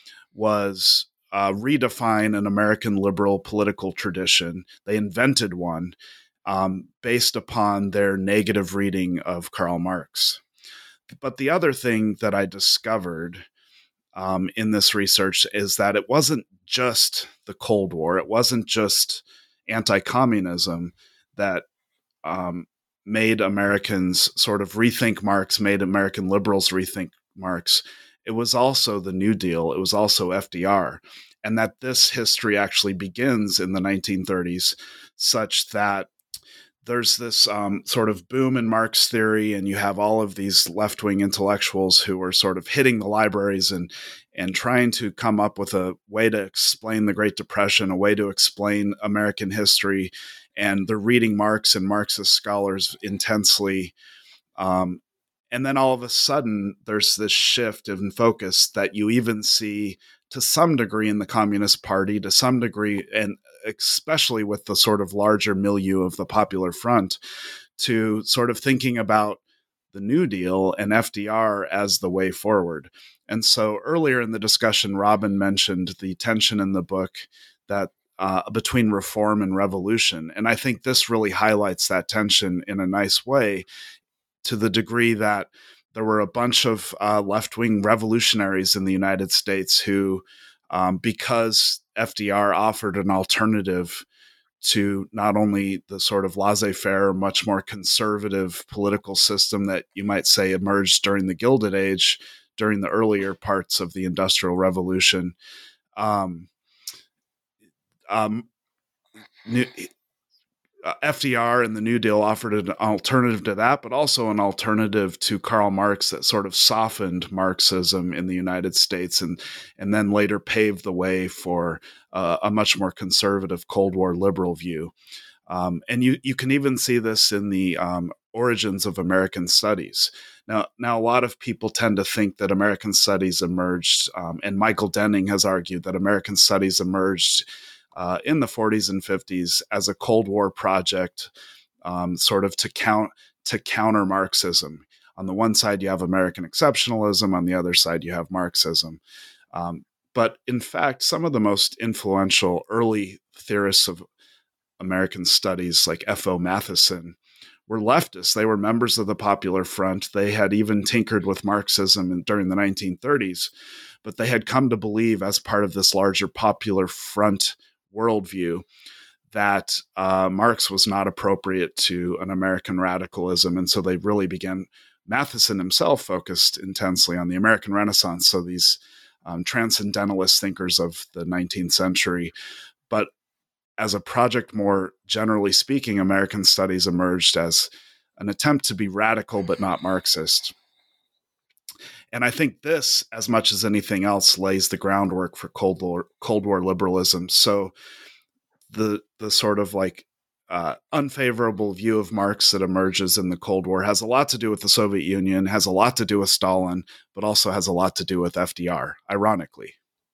was uh, redefine an American liberal political tradition. They invented one um, based upon their negative reading of Karl Marx. But the other thing that I discovered um, in this research is that it wasn't just the Cold War. It wasn't just anti-communism that um, made Americans sort of rethink Marx, made American liberals rethink Marx. It was also the New Deal. It was also F D R. And that this history actually begins in the nineteen thirties, such that there's this um, sort of boom in Marx theory, and you have all of these left-wing intellectuals who are sort of hitting the libraries and and trying to come up with a way to explain the Great Depression, a way to explain American history, and they're reading Marx and Marxist scholars intensely. Um, and then all of a sudden, there's this shift in focus that you even see to some degree in the Communist Party, to some degree, and especially with the sort of larger milieu of the Popular Front, to sort of thinking about the New Deal and F D R as the way forward. And so earlier in the discussion, Robin mentioned the tension in the book that uh, between reform and revolution. And I think this really highlights that tension in a nice way, to the degree that there were a bunch of uh, left-wing revolutionaries in the United States who, um, because F D R offered an alternative to not only the sort of laissez-faire, much more conservative political system that you might say emerged during the Gilded Age, during the earlier parts of the Industrial Revolution, um, um, new, Uh, F D R and the New Deal offered an alternative to that, but also an alternative to Karl Marx that sort of softened Marxism in the United States, and and then later paved the way for uh, a much more conservative Cold War liberal view. Um, and you you can even see this in the um, origins of American studies. Now, now a lot of people tend to think that American studies emerged, um, and Michael Denning has argued that American studies emerged Uh, in the forties and fifties as a Cold War project, um, sort of to count to counter Marxism. On the one side, you have American exceptionalism. On the other side, you have Marxism. Um, but in fact, some of the most influential early theorists of American studies, like F O Matheson, were leftists. They were members of the Popular Front. They had even tinkered with Marxism in, during the nineteen thirties, but they had come to believe, as part of this larger Popular Front worldview, that uh, Marx was not appropriate to an American radicalism. And so they really began, Matheson himself focused intensely on the American Renaissance, so these um, transcendentalist thinkers of the nineteenth century. But as a project, more generally speaking, American studies emerged as an attempt to be radical but not Marxist. And I think this, as much as anything else, lays the groundwork for Cold War, Cold War liberalism. So the the sort of like uh, unfavorable view of Marx that emerges in the Cold War has a lot to do with the Soviet Union, has a lot to do with Stalin, but also has a lot to do with F D R, ironically.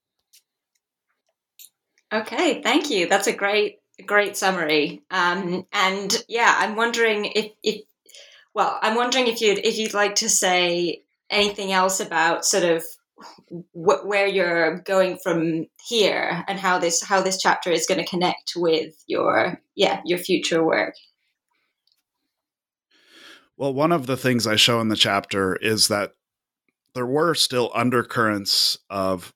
Okay, thank you. That's a great, great summary. Um, and yeah, I'm wondering if, if, well, I'm wondering if you'd if you'd like to say anything else about sort of wh- where you're going from here and how this how this chapter is going to connect with your yeah your future work? Well, one of the things I show in the chapter is that there were still undercurrents of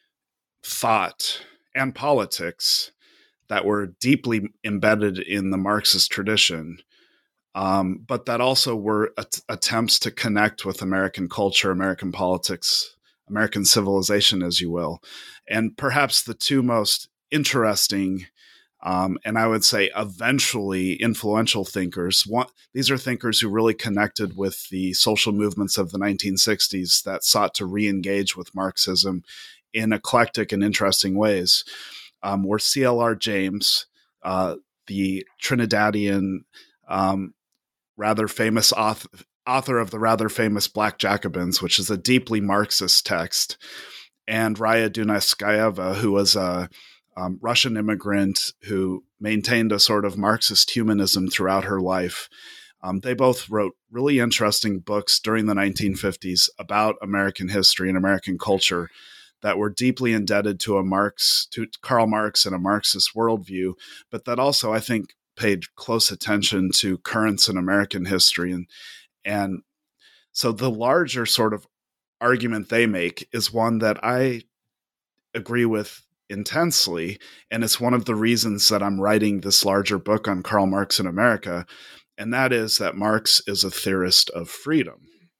thought and politics that were deeply embedded in the Marxist tradition, um, but that also were at- attempts to connect with American culture, American politics, American civilization, as you will. And perhaps the two most interesting Um, and I would say eventually influential thinkers. One, these are thinkers who really connected with the social movements of the nineteen sixties that sought to re-engage with Marxism in eclectic and interesting ways. Um, were C L R James, uh, the Trinidadian, um, rather famous author, author of the rather famous Black Jacobins, which is a deeply Marxist text, and Raya Dunayevskaya, who was a Um, Russian immigrant who maintained a sort of Marxist humanism throughout her life. Um, they both wrote really interesting books during the nineteen fifties about American history and American culture that were deeply indebted to a Marx, to Karl Marx and a Marxist worldview, but that also, I think, paid close attention to currents in American history. And, and so the larger sort of argument they make is one that I agree with intensely, and it's one of the reasons that I'm writing this larger book on Karl Marx in America, and that is that Marx is a theorist of freedom,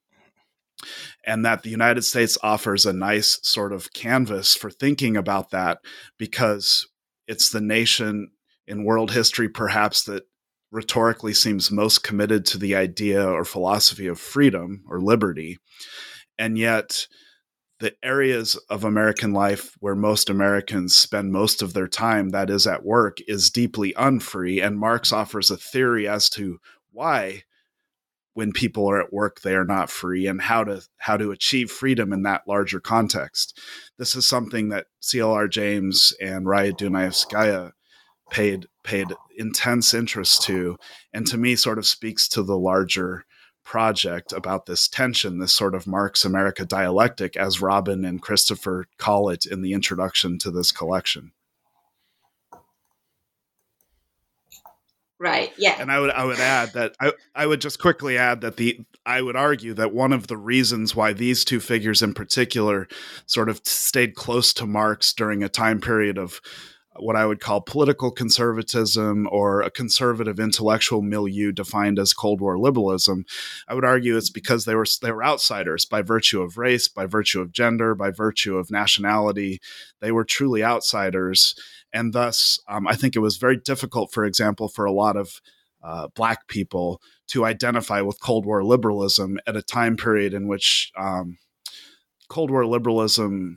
and that the United States offers a nice sort of canvas for thinking about that, because it's the nation in world history perhaps that rhetorically seems most committed to the idea or philosophy of freedom or liberty, and yet the areas of American life where most Americans spend most of their time, that is at work, is deeply unfree. And Marx offers a theory as to why, when people are at work, they are not free, and how to how to achieve freedom in that larger context. This is something that C L R James and Raya Dunayevskaya paid paid intense interest to, and to me sort of speaks to the larger project about this tension, this sort of Marx America dialectic, as Robin and Christopher call it in the introduction to this collection. Right. Yeah. And I would I would add that I, I would just quickly add that the I would argue that one of the reasons why these two figures in particular sort of stayed close to Marx during a time period of what I would call political conservatism, or a conservative intellectual milieu defined as Cold War liberalism, I would argue it's because they were they were outsiders by virtue of race, by virtue of gender, by virtue of nationality. They were truly outsiders. And thus, um, I think it was very difficult, for example, for a lot of uh, Black people to identify with Cold War liberalism at a time period in which um, Cold War liberalism,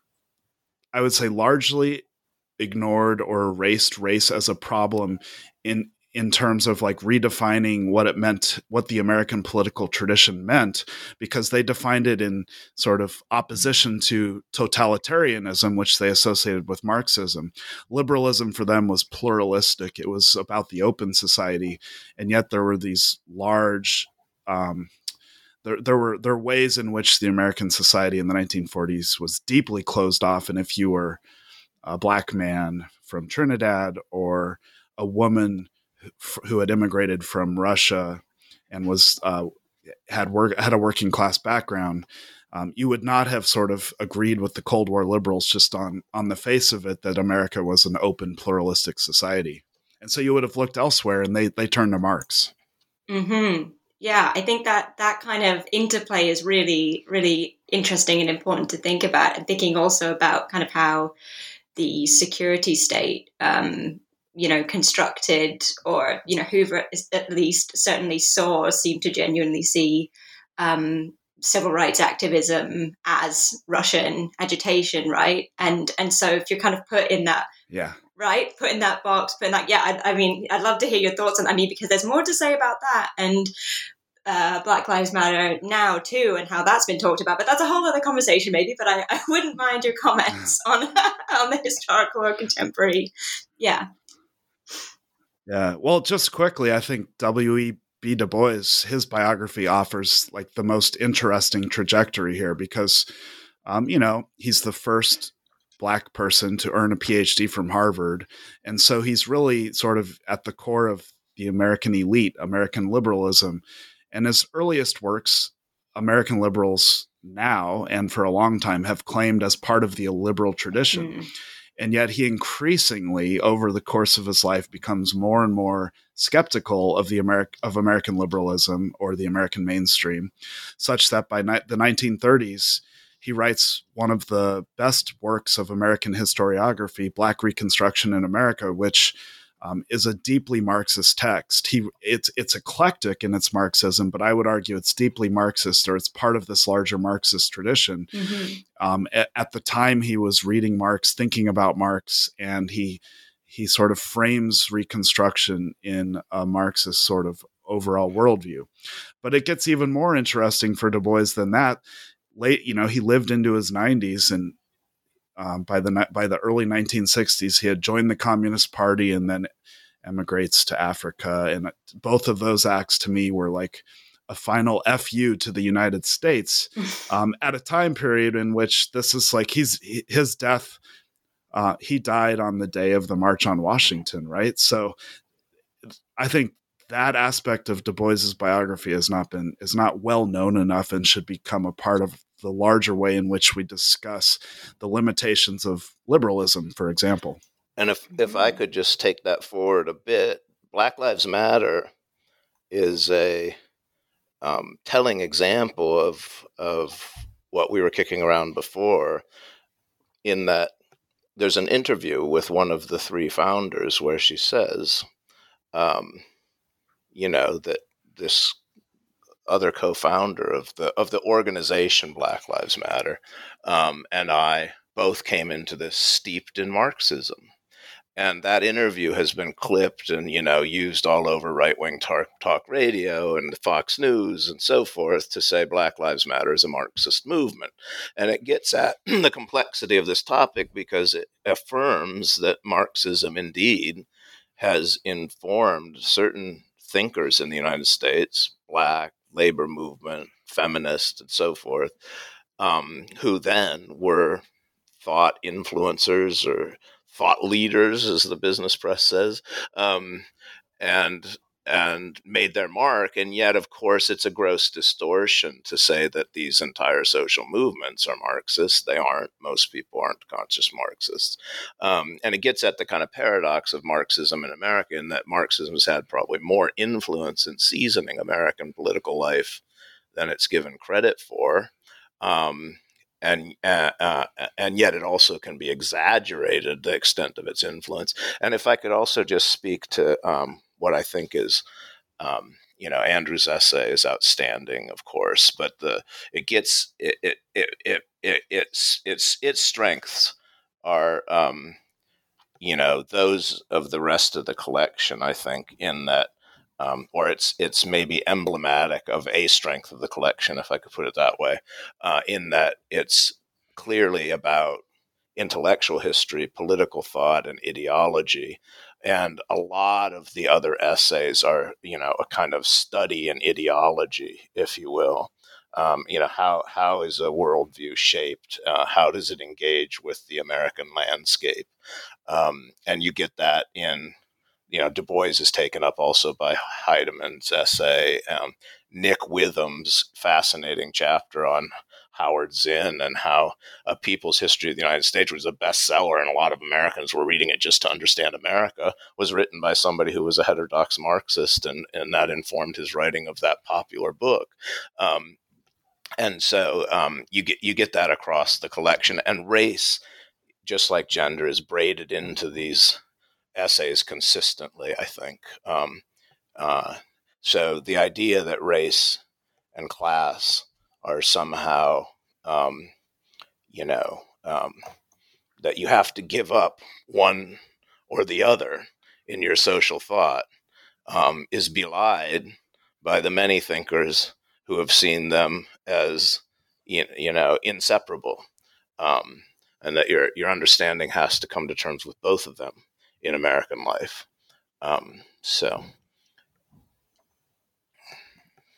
I would say, largely ignored or erased race as a problem in in terms of like redefining what it meant, what the American political tradition meant, because they defined it in sort of opposition to totalitarianism, which they associated with Marxism. Liberalism for them was pluralistic. It was about the open society. And yet there were these large, um, there, there were there were ways in which the American society in the nineteen forties was deeply closed off. And if you were a Black man from Trinidad or a woman who had immigrated from Russia and was uh, had work had a working class background, um, you would not have sort of agreed with the Cold War liberals just on on the face of it that America was an open, pluralistic society, and so you would have looked elsewhere, and they they turned to Marx. Mm-hmm. Yeah, I think that that kind of interplay is really, really interesting and important to think about, and thinking also about kind of how the security state, um, you know, constructed, or, you know, Hoover at least certainly saw or seemed to genuinely see um, civil rights activism as Russian agitation, right? And and so if you're kind of put in that, yeah, right, put in that box, put in that, yeah, I, I mean, I'd love to hear your thoughts on, I mean, because there's more to say about that, and Uh, Black Lives Matter now too, and how that's been talked about. But that's a whole other conversation, maybe. But I, I wouldn't mind your comments on on the historical or contemporary. Yeah. Yeah. Well, just quickly, I think W E B. Du Bois, his biography offers like the most interesting trajectory here because, um, you know, he's the first Black person to earn a P H D from Harvard. And so he's really sort of at the core of the American elite, American liberalism. And his earliest works, American liberals now and for a long time have claimed as part of the liberal tradition. Mm. And yet he increasingly, over the course of his life, becomes more and more skeptical of the Ameri- of American liberalism or the American mainstream, such that by ni- the nineteen thirties, he writes one of the best works of American historiography, Black Reconstruction in America, which um, is a deeply Marxist text. He it's it's eclectic in its Marxism, but I would argue it's deeply Marxist, or it's part of this larger Marxist tradition. Mm-hmm. Um, at, at the time, he was reading Marx, thinking about Marx, and he he sort of frames Reconstruction in a Marxist sort of overall worldview. But it gets even more interesting for Du Bois than that. Late, you know, he lived into his nineties, and um, by the by the early nineteen sixties, he had joined the Communist Party and then emigrates to Africa. And both of those acts, to me, were like a final F U to the United States um, at a time period in which this is like he's his death. Uh, he died on the day of the March on Washington, right? So I think that aspect of Du Bois's biography has not been is not well known enough and should become a part of the larger way in which we discuss the limitations of liberalism, for example. And if, if I could just take that forward a bit, Black Lives Matter is a um, telling example of of what we were kicking around before, in that there's an interview with one of the three founders where she says, um, you know, that this other co-founder of the of the organization Black Lives Matter um, and I both came into this steeped in Marxism. And that interview has been clipped and, you know, used all over right-wing talk, talk radio and Fox News and so forth to say Black Lives Matter is a Marxist movement. And it gets at the complexity of this topic because it affirms that Marxism indeed has informed certain thinkers in the United States, Black, labor movement, feminist, and so forth, um, who then were thought influencers or thought leaders, as the business press says, um, and and made their mark. And yet, of course, it's a gross distortion to say that these entire social movements are Marxist. They aren't. Most people aren't conscious Marxists. Um, and it gets at the kind of paradox of Marxism in America, in that Marxism has had probably more influence in seasoning American political life than it's given credit for. Um, And uh, uh, and yet it also can be exaggerated, the extent of its influence. And if I could also just speak to um, what I think is, um, you know, Andrew's essay is outstanding, of course, but the it gets it it it it, it its its its strengths are um, you know, those of the rest of the collection. I think in that. Um, or it's it's maybe emblematic of a strength of the collection, if I could put it that way, uh, in that it's clearly about intellectual history, political thought, and ideology. And a lot of the other essays are, you know, a kind of study in ideology, if you will. Um, you know, how how is a worldview shaped? Uh, how does it engage with the American landscape? Um, and you get that in... You know, Du Bois is taken up also by Heidemann's essay, um, Nick Witham's fascinating chapter on Howard Zinn and how A People's History of the United States, which was a bestseller and a lot of Americans were reading it just to understand America, was written by somebody who was a heterodox Marxist, and, and that informed his writing of that popular book. Um, and so um, you get you get that across the collection. And race, just like gender, is braided into these essays consistently, I think. Um, uh, so the idea that race and class are somehow, um, you know, um, that you have to give up one or the other in your social thought um, is belied by the many thinkers who have seen them as, you, you know, inseparable. Um, and that your your understanding has to come to terms with both of them in American life. Um, so.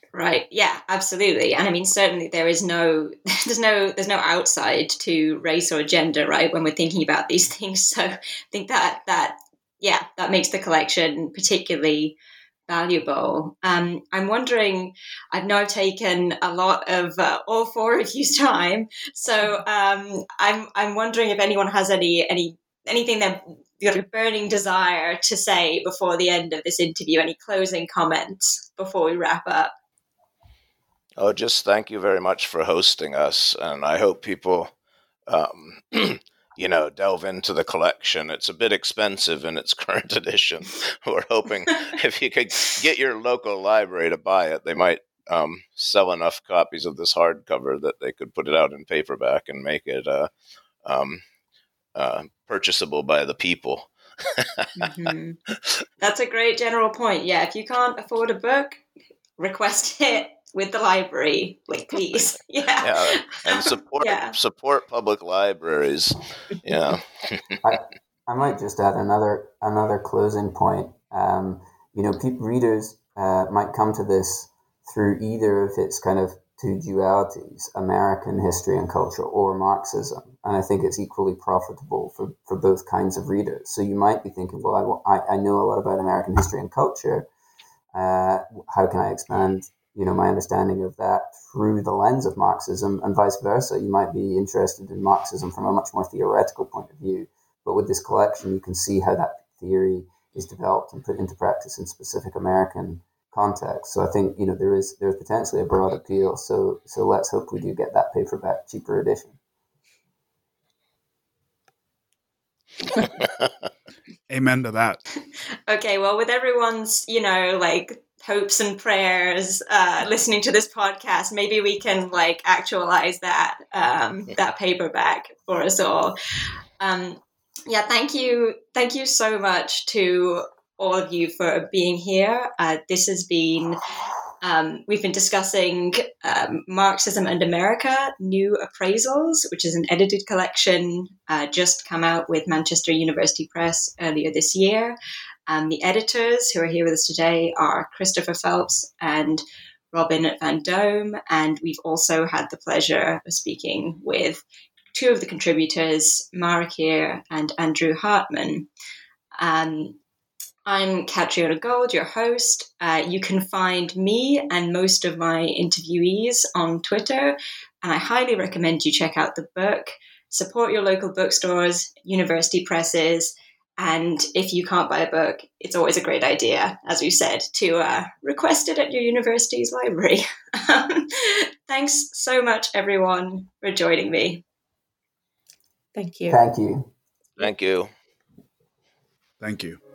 Right. Yeah, absolutely. And I mean, certainly there is no, there's no, there's no outside to race or gender, right? When we're thinking about these things. So I think that, that, yeah, that makes the collection particularly valuable. Um, I'm wondering, I've now taken a lot of uh, all four of you's time. So um, I'm, I'm wondering if anyone has any, any, anything that you've got a burning desire to say before the end of this interview, any closing comments before we wrap up. Oh, just thank you very much for hosting us. And I hope people, um, you know, delve into the collection. It's a bit expensive in its current edition. We're hoping if you could get your local library to buy it, they might um, sell enough copies of this hardcover that they could put it out in paperback and make it uh, um, uh, purchasable by the people. Mm-hmm. That's a great general point. Yeah, if you can't afford a book, request it with the library, like, please. Yeah. Yeah, and support yeah. support public libraries. Yeah. I, I might just add another another closing point. Um, you know, people, readers uh, might come to this through either of its kind of two dualities, American history and culture or Marxism. And I think it's equally profitable for, for both kinds of readers. So you might be thinking, well, I, I know a lot about American history and culture. Uh, how can I expand, you know, my understanding of that through the lens of Marxism, and vice versa? You might be interested in Marxism from a much more theoretical point of view. But with this collection, you can see how that theory is developed and put into practice in specific American context. So I think, you know, there is there's potentially a broad appeal. So so let's hope we do get that paperback cheaper edition. Amen to that. Okay, well, with everyone's, you know, like hopes and prayers, uh, listening to this podcast, maybe we can like actualize that um, that paperback for us all. Um, yeah, thank you, thank you so much to all of you for being here. Uh, this has been. Um, we've been discussing um, Marxism and America, New Appraisals, which is an edited collection uh, just come out with Manchester University Press earlier this year. Um, the editors who are here with us today are Christopher Phelps and Robin van Dome, and we've also had the pleasure of speaking with two of the contributors, Mara Keir and Andrew Hartman. Um, I'm Catriona Gold, your host. Uh, you can find me and most of my interviewees on Twitter, and I highly recommend you check out the book. Support your local bookstores, university presses, and if you can't buy a book, it's always a great idea, as we said, to uh, request it at your university's library. Thanks so much, everyone, for joining me. Thank you. Thank you. Thank you. Thank you.